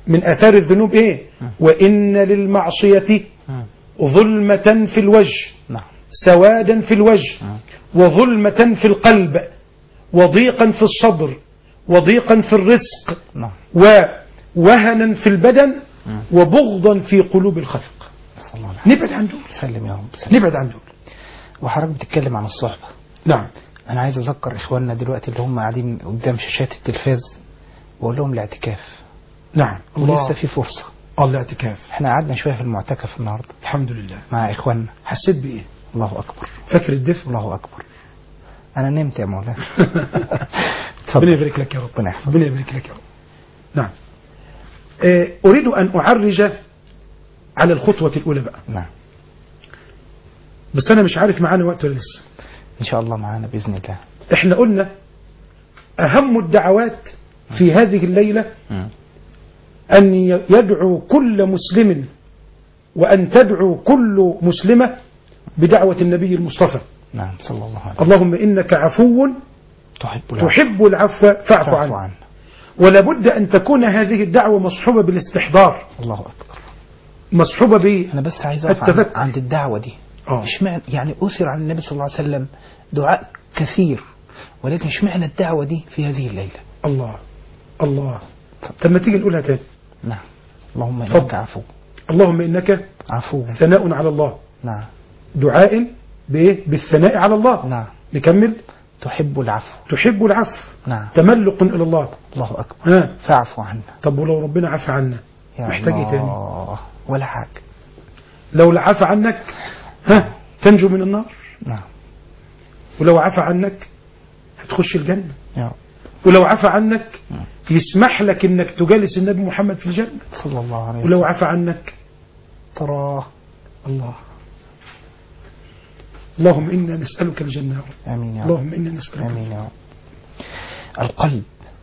من آثار الذنوب إيه؟ وإن للمعصية ظلمة في الوجه، سوادا في الوجه، وظلمة في القلب، وضيقا في الصدر، وضيقا في الرزق، ووهنا في البدن، وبغضا في قلوب الخلق. نبعد عن دول. سلم يا رب. نبعد عن دول. وحضرتك بتتكلم عن الصحبة. نعم. أنا عايز أذكر إخواننا دلوقتي اللي هم قاعدين قدام شاشات التلفاز وأقول لهم الاعتكاف. نعم. ولسه في فرصة. الاعتكاف. احنا قعدنا شوية في المعتكف النهاردة الحمد لله مع إخواننا. حسيت بإيه؟ الله أكبر. فاكر الدفء؟ الله أكبر. أنا نمت يا مولانا. ربنا يبارك لك يا رب. ربنا يبارك لك يا رب. نعم. أريد أن أعرج على الخطوة الأولى بقى. نعم. بس أنا مش عارف معانا وقت ولا لسه. إن شاء الله معانا بإذن الله. إحنا قلنا أهم الدعوات في هذه الليلة أن يدعو كل مسلم وأن تدعو كل مسلمة بدعوة النبي المصطفى. نعم صلى الله عليه وسلم. اللهم إنك عفو تحب العفو فاعف عنه. ولا بد أن تكون هذه الدعوة مصحوبة بالاستحضار. الله أكبر. مصحوبة ب أنا بس عايز أقف عند الدعوة دي. اشمعنى يعني أثر عن النبي صلى الله عليه وسلم دعاء كثير، ولكن اشمعنى الدعوة دي في هذه الليلة؟ الله طب ما تيجي نقولها تاني. نعم. اللهم إنك عفو. اللهم إنك عفو. ثناء على الله. نعم. دعاء بالثناء على الله. نعم. نكمل. تحب العفو. نعم. تملق إلى الله. الله أكبر. فاعفو عنا. طب ولو ربنا عفى عنا محتاج ايه تاني؟ ولا حاجة. لو عفى عنك تنجو من النار. نعم. ولو عفى عنك هتخش الجنة. يا رب. ولو عفى عنك يسمح لك انك تجالس النبي محمد في الجنة صلى الله عليه وسلم. ولو عفى عنك تراه. اللهم إنا نسألك الجنة. آمين يا رب. اللهم إنا نسألك. آمين يا رب.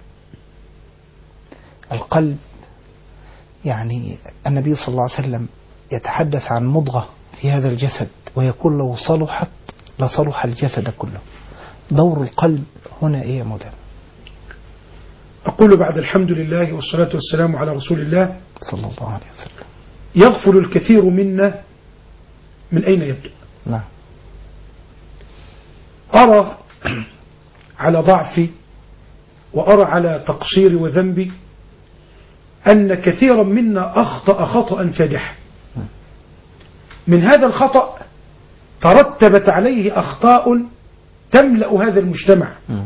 القلب يعني النبي صلى الله عليه وسلم يتحدث عن مضغة في هذا الجسد ويقول لو صلحت لصلح الجسد كله. دور القلب هنا إيه يا مولانا؟ أقول بعد الحمد لله والصلاة والسلام على رسول الله صلى الله عليه وسلم. يغفل الكثير منا من أين يبدأ. نعم. أرى على ضعفي وأرى على تقصيري وذنبي أن كثيرا منا أخطأ خطأ فادحا. من هذا الخطأ ترتبت عليه أخطاء تملأ هذا المجتمع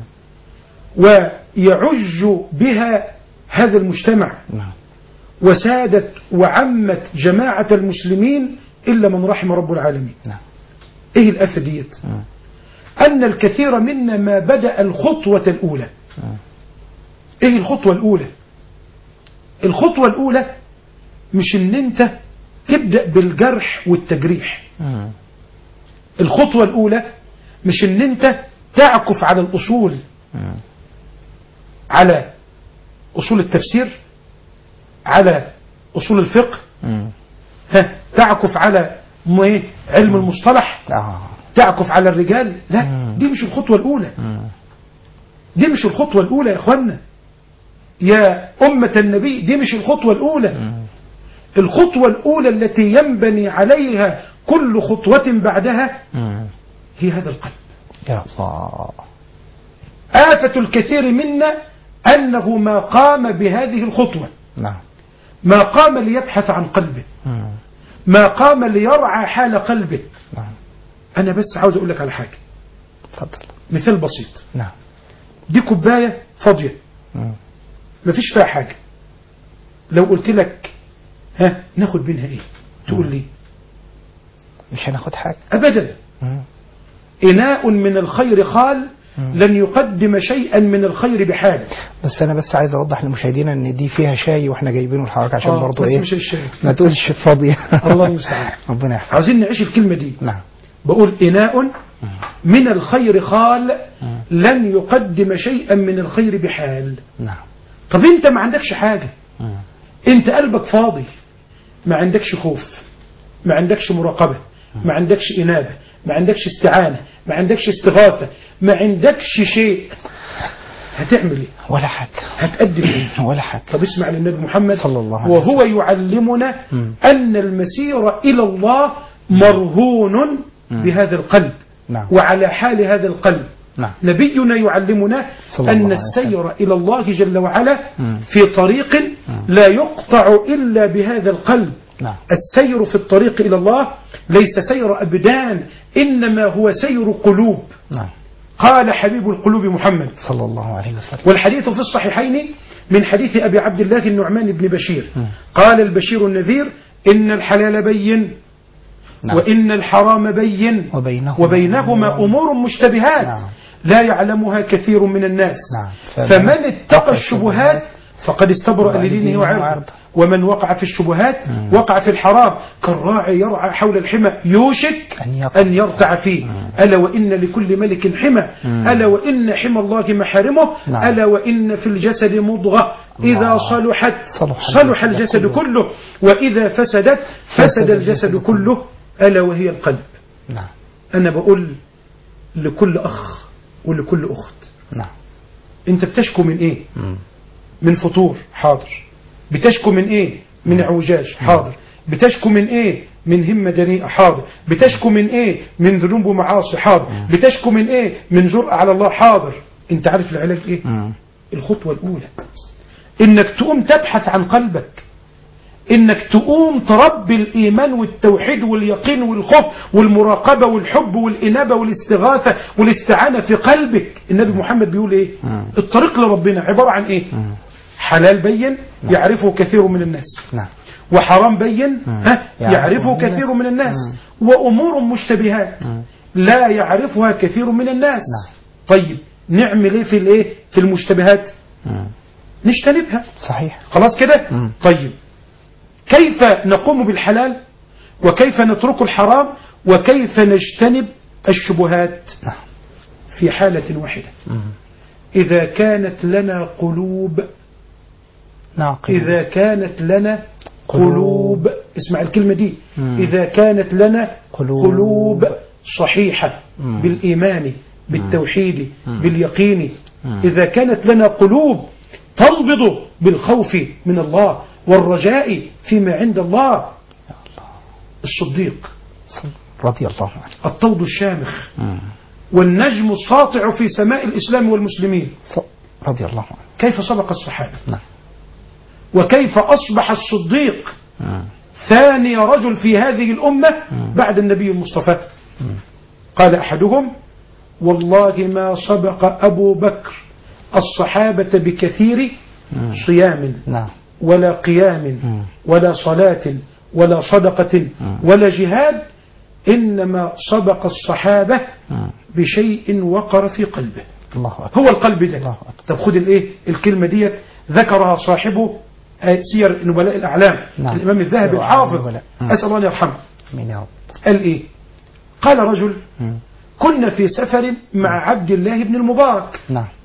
ويعج بها هذا المجتمع وسادت وعمت جماعة المسلمين إلا من رحم رب العالمين. إيه الآفة ديت؟ أن الكثير منا ما بدأ الخطوة الأولى. إيه الخطوة الأولى؟ الخطوة الأولى مش إن أنت تبدأ بالجرح والتجريح. الخطوة الأولى مش إن أنت تعكف على الأصول، على أصول التفسير، على أصول الفقه، تعكف على علم المصطلح، تعكف على الرجال. لا، دي مش الخطوة الأولى. دي مش الخطوة الأولى يا أخوانا يا أمة النبي. دي مش الخطوة الأولى. الخطوة الأولى التي ينبني عليها كل خطوة بعدها هي هذا القلب. يا الله. آفة الكثير منا أنه ما قام بهذه الخطوة. نعم. ما قام ليبحث عن قلبه. ما قام ليرعى حال قلبه. نعم. أنا بس عاوز أقول لك على حاجة. تفضل. مثال بسيط. نعم. دي كوباية فاضية ما فيش فيها حاجة. لو قلت لك ناخد منها ايه تقول لي مش هناخد حاجة أبدا. إناء من الخير خال لن يقدم شيئا من الخير بحال. بس أنا بس عايز أوضح للمشاهدين أن دي فيها شاي وإحنا جايبينه الحركة عشان برضو بس إيه مش الشاي. ما تقولش فاضية. الله المستعان. ربنا يحفظك. عاوزين نعيش الكلمة دي. نعم. بقول إناء من الخير خال لن يقدم شيئا من الخير بحال. نعم. طب أنت ما عندكش حاجة. أنت قلبك فاضي، ما عندكش خوف، ما عندكش مراقبة، ما عندكش إنابة، ما عندكش استعانة، ما عندكش استغاثة، ما عندكش شيء. هتعمل ايه؟ ولا حاجة. هتقدم ايه؟ ولا حاجة. طب اسمع للنبي محمد صلى الله عليه وسلم وهو يعلمنا أن المسير إلى الله مرهون بهذا القلب. نعم. وعلى حال هذا القلب. نعم. نبينا يعلمنا أن السير إلى الله جل وعلا في طريق لا يقطع إلا بهذا القلب. نعم. السير في الطريق إلى الله ليس سير أبدان، إنما هو سير قلوب. نعم. قال حبيب القلوب محمد صلى الله عليه وسلم، والحديث في الصحيحين من حديث أبي عبد الله النعمان بن بشير قال البشير النذير إن الحلال بين نعم. وإن الحرام بين وبينهما أمور مشتبهات نعم. لا يعلمها كثير من الناس. نعم. فمن اتقى الشبهات فقد استبرأ لدينه وعرضه، ومن وقع في الشبهات وقع في الحرام كالراعي يرعى حول الحمى يوشك أن يرتع فيه. ألا وإن لكل ملك حمى، ألا وإن حمى الله محارمه، ألا وإن في الجسد مضغة إذا صلحت صلح الجسد كله، وإذا فسدت فسد الجسد كله، ألا وهي القلب. نعم. أنا بقول لكل أخ ولكل أخت، نعم. أنت بتشكو من إيه؟ من فطور، حاضر. بتشكو من إيه؟ من اعوجاج، حاضر. بتشكو من إيه؟ من همة دنيئة، حاضر. بتشكو من إيه؟ من ذنوب ومعاصي، حاضر. بتشكو من إيه؟ من جرأة على الله، حاضر. أنت عارف العلاج إيه؟ الخطوة الأولى إنك تقوم تبحث عن قلبك، إنك تقوم تربي الإيمان والتوحيد واليقين والخوف والمراقبة والحب والإنابة والاستغاثة والاستعانة في قلبك. النبي محمد بيقول إيه؟ الطريق لربنا عبارة عن إيه؟ حلال بين يعرفه كثير من الناس، وحرام بين يعرفه كثير من الناس، وأمور مشتبهات لا يعرفها كثير من الناس. طيب نعمل إيه في الإيه؟ في المشتبهات؟ نجتنبها. صحيح. خلاص كده. طيب كيف نقوم بالحلال وكيف نترك الحرام وكيف نجتنب الشبهات؟ في حالة واحدة، إذا كانت لنا قلوب، إذا كانت لنا قلوب، اسمع الكلمة دي، إذا كانت لنا قلوب صحيحة بالإيمان بالتوحيد باليقين، إذا كانت لنا قلوب تنبض بالخوف من الله والرجاء فيما عند الله. الصديق رضي الله عنه، الطود الشامخ والنجم الساطع في سماء الإسلام والمسلمين، رضي الله عنه، كيف سبق الصحابة. وكيف أصبح الصديق ثاني رجل في هذه الأمة بعد النبي المصطفى. قال أحدهم والله ما سبق أبو بكر الصحابة بكثير صيام ولا قيام ولا صلاة ولا صدقة ولا جهاد، إنما سبق الصحابة بشيء وقر في قلبه. الله أكبر. هو القلب ده. طب خد الإيه الكلمة دي ذكرها صاحبه سير نبلاء الأعلام الإمام الذهبي الحافظ، أسأل الله أن يرحمه. قال إيه؟ قال رجل كنا في سفر مع عبد الله بن المبارك،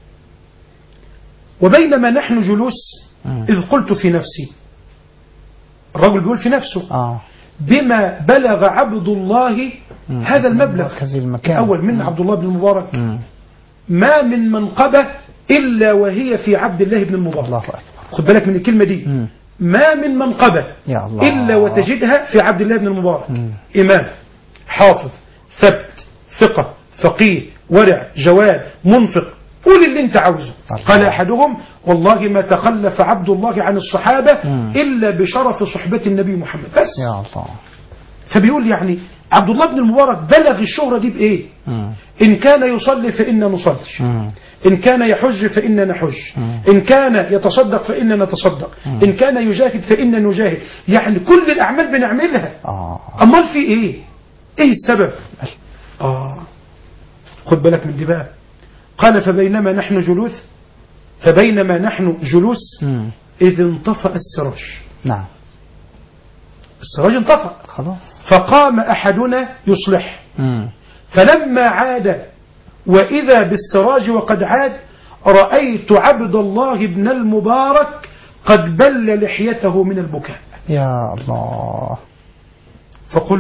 وبينما نحن جلوس إذ قلت في نفسي، الرجل بيقول في نفسه بما بلغ عبد الله هذا المبلغ الأول من عبد الله بن المبارك، ما من منقبة إلا وهي في عبد الله بن المبارك. خد بالك من الكلمة دي، ما من منقبة إلا وتجدها في عبد الله بن المبارك. إمام حافظ ثبت ثقة فقيه ورع جواد منفق، قول اللي انت عاوزه. قال أحدهم والله ما تخلف عبد الله عن الصحابة إلا بشرف صحبة النبي محمد بس. يا الله. فبيقول يعني عبد الله بن المبارك بلغ الشهرة دي بإيه؟ إن كان يصلي فإننا نصلي، إن كان يحج فإننا نحج، إن كان يتصدق فإننا نتصدق، إن كان يجاهد فإننا نجاهد، يعني كل الأعمال بنعملها. أمال في إيه؟ إيه السبب؟ خد بالك من دي بقى. قال فبينما نحن جلوس إذ انطفأ السراج. السراج انطفأ خلاص. فقام أحدنا يصلح، فلما عاد وإذا بالسراج وقد عاد رأيت عبد الله بن المبارك قد بل لحيته من البكاء. يا الله.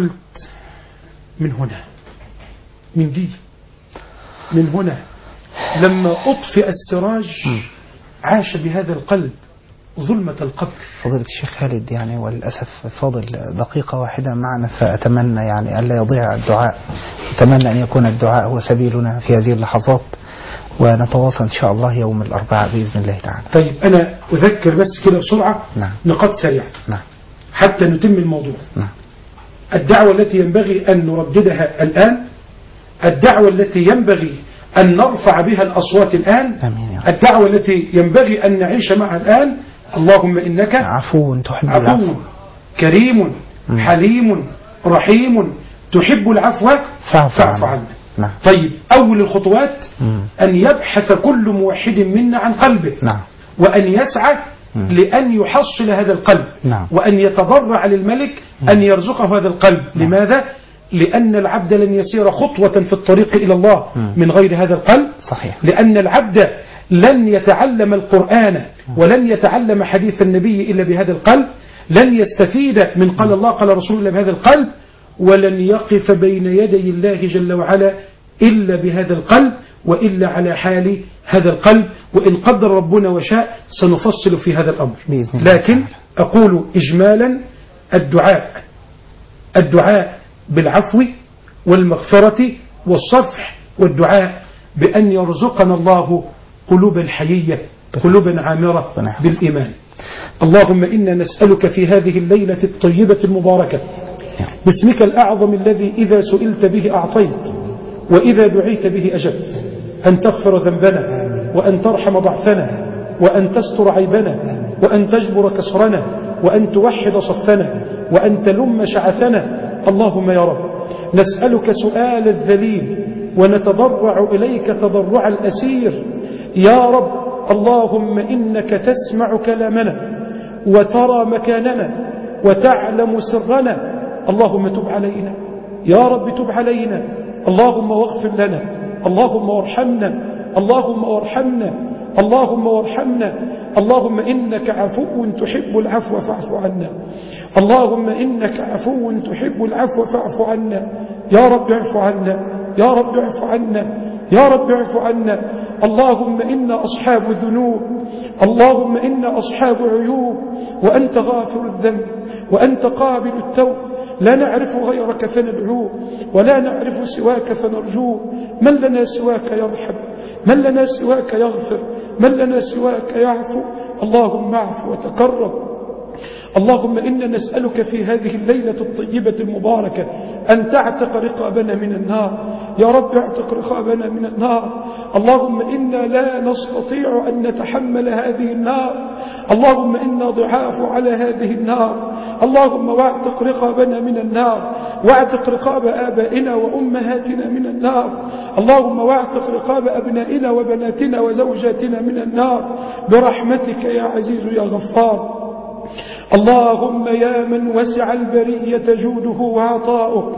فقلت من هنا، من هنا لما أطفئ السراج عاش بهذا القلب ظلمة القبر. فضيلة الشيخ خالد، يعني وللأسف فاضل دقيقة واحدة معنا، فأتمنى يعني ألا يضيع الدعاء، أتمنى أن يكون الدعاء هو سبيلنا في هذه اللحظات، ونتواصل إن شاء الله يوم الأربعاء بإذن الله تعالى. طيب أنا أذكر بس كده بسرعة نقاط سريعة حتى نتم الموضوع. الدعوة التي ينبغي أن نرددها الآن، الدعوة التي ينبغي أن نرفع بها الأصوات الآن، الدعوة التي ينبغي أن نعيش معها الآن: اللهم إنك عفو تحب العفو، كريم حليم رحيم تحب العفو فاعف عنا. طيب أول الخطوات أن يبحث كل موحد منا عن قلبه، وأن يسعى لأن يحصل هذا القلب، وأن يتضرع للملك أن يرزقه هذا القلب. لماذا؟ لأن العبد لن يسير خطوة في الطريق إلى الله من غير هذا القلب. صحيح. لأن العبد لن يتعلم القرآن ولن يتعلم حديث النبي إلا بهذا القلب، لن يستفيد من قال الله قال رسول الله بهذا القلب، ولن يقف بين يدي الله جل وعلا إلا بهذا القلب، وإلا على حال هذا القلب. وإن قدر ربنا وشاء سنفصل في هذا الأمر، لكن أقول إجمالا: الدعاء بالعفو والمغفرة والصفح، والدعاء بأن يرزقنا الله قلوبا حيية، قلوبا عامرة بالإيمان. اللهم إنا نسألك في هذه الليلة الطيبة المباركة باسمك الأعظم الذي إذا سئلت به أعطيت وإذا دعيت به أجبت، أن تغفر ذنبنا، وأن ترحم ضعفنا، وأن تستر عيبنا، وأن تجبر كسرنا، وأن توحد صفنا، وأن تلم شعثنا. اللهم يا رب نسألك سؤال الذليل ونتضرع إليك تضرع الأسير. يا رب اللهم إنك تسمع كلامنا وترى مكاننا وتعلم سرنا. اللهم تب علينا يا رب، تب علينا. اللهم واغفر لنا، اللهم وارحمنا، اللهم وارحمنا، اللهم وارحمنا. اللهم إنك عفو تحب العفو فاعف عنا. اللهم إنك عفو تحب العفو فاعف عنا. يا رب اعف عنا، يا رب اعف عنا، يا رب اعف عنا. اللهم إنا أصحاب ذنوب، اللهم إنا أصحاب عيوب، وأنت غافر الذنب وأنت قابل التوب. لا نعرف غيرك فندعوه، ولا نعرف سواك فنرجوه. من لنا سواك يرحم، من لنا سواك يغفر، من لنا سواك يعفو. اللهم اعف وتكرم. اللهم إنا نسألك في هذه الليلة الطيبة المباركة أن تعتق رقابنا من النار. يا رب اعتق رقابنا من النار. اللهم إنا لا نستطيع أن نتحمل هذه النار، اللهم إنا ضعاف على هذه النار. اللهم واعتق رقابنا من النار، واعتق رقاب آبائنا وأمهاتنا من النار. اللهم واعتق رقاب أبنائنا وبناتنا وزوجاتنا من النار برحمتك يا عزيز يا غفار. اللهم يا من وسع البرية جوده وعطاؤه،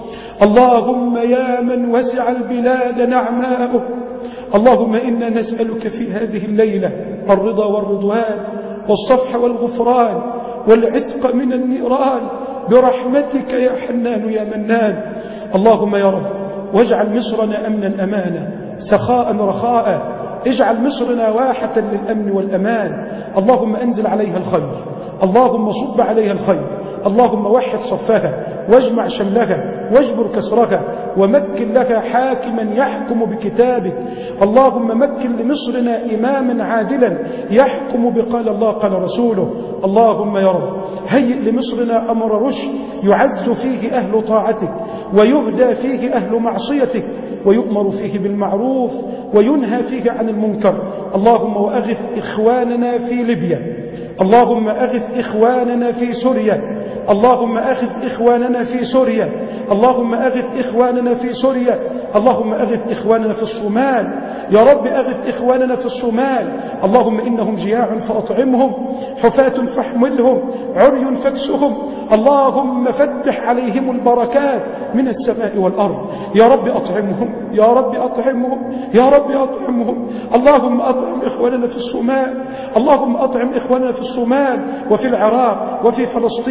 اللهم يا من وسع البلاد نعماؤه، اللهم إنا نسألك في هذه الليلة الرضا والرضوان والصفح والغفران والعتق من النيران برحمتك يا حنان يا منان. اللهم يا رب واجعل مصرنا أمنا أمانا سخاء رخاء، اجعل مصرنا واحة للأمن والأمان. اللهم أنزل عليها الخير، اللهم صب عليها الخير، اللهم وحد صفها واجمع شملها واجبر كسرها ومكن لها حاكما يحكم بكتابك. اللهم مكن لمصرنا إماما عادلا يحكم بقال الله قال رسوله. اللهم يا رب هيئ لمصرنا أمر رشد يعز فيه أهل طاعتك ويهدى فيه أهل معصيتك ويؤمر فيه بالمعروف وينهى فيه عن المنكر. اللهم وأغث إخواننا في ليبيا، اللهم أغث إخواننا في سوريا، اللهم أغث إخواننا في سوريا، اللهم أغث إخواننا في سوريا، اللهم أغث إخواننا في الصومال. يا رب أغث إخواننا في الصومال. اللهم إنهم جياع فأطعمهم، حفاة فاحملهم، عري فاكسهم. اللهم فتح عليهم البركات من السماء والأرض. يا رب أطعمهم، يا رب أطعمهم، يا رب أطعمهم. اللهم أطعم إخواننا في الصومال، اللهم أطعم إخواننا في الصومال وفي العراق وفي فلسطين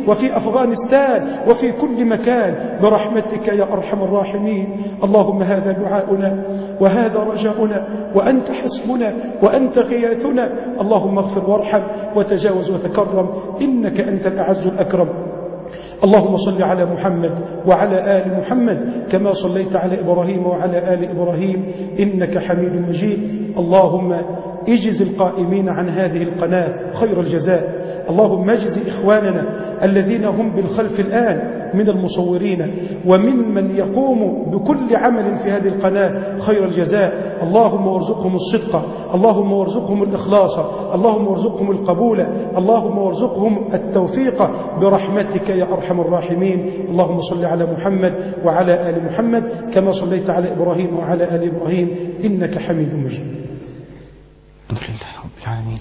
وفي أفغانستان وفي كل مكان برحمتك يا أرحم الراحمين. اللهم هذا دعاؤنا وهذا رجاؤنا، وأنت حسبنا وأنت غياثنا. اللهم اغفر وارحم وتجاوز وتكرم، إنك أنت الأعز الأكرم. اللهم صل على محمد وعلى آل محمد كما صليت على إبراهيم وعلى آل إبراهيم إنك حميد مجيد. اللهم اجز القائمين عن هذه القناة خير الجزاء. اللهم اجز إخواننا الذين هم بالخلف الآن من المصورين ومن يقوم بكل عمل في هذه القناة خير الجزاء. اللهم وارزقهم الصدق، اللهم وارزقهم الإخلاص، اللهم وارزقهم القبول، اللهم وارزقهم التوفيق برحمتك يا أرحم الراحمين. اللهم صل على محمد وعلى آل محمد كما صليت على إبراهيم وعلى آل إبراهيم إنك حميد مجيد. الحمد لله رب العالمين.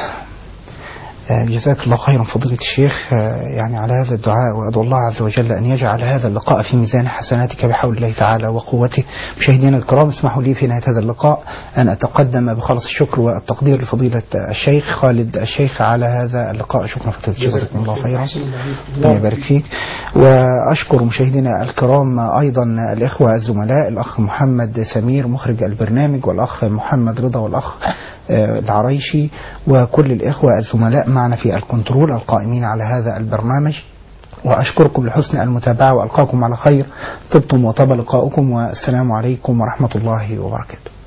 جزاك الله خيرا فضيلة الشيخ يعني على هذا الدعاء، وأدعو الله عز وجل أن يجعل هذا اللقاء في ميزان حسناتك بحول الله تعالى وقوته. مشاهدينا الكرام، اسمحوا لي في نهاية هذا اللقاء أن أتقدم بخالص الشكر والتقدير لفضيلة الشيخ خالد الشيخ على هذا اللقاء. شكرا فضيلة الشيخ، جزاكم الله خيرا، الله يبارك فيك. وأشكر مشاهدينا الكرام أيضا الإخوة الزملاء، الأخ محمد سمير مخرج البرنامج، والأخ محمد رضا، والأخ العريشي، وكل الإخوة الزملاء معنا في الكنترول القائمين على هذا البرنامج. وأشكركم لحسن المتابعة، وألقاكم على خير. طبتم وطاب لقاؤكم، والسلام عليكم ورحمة الله وبركاته.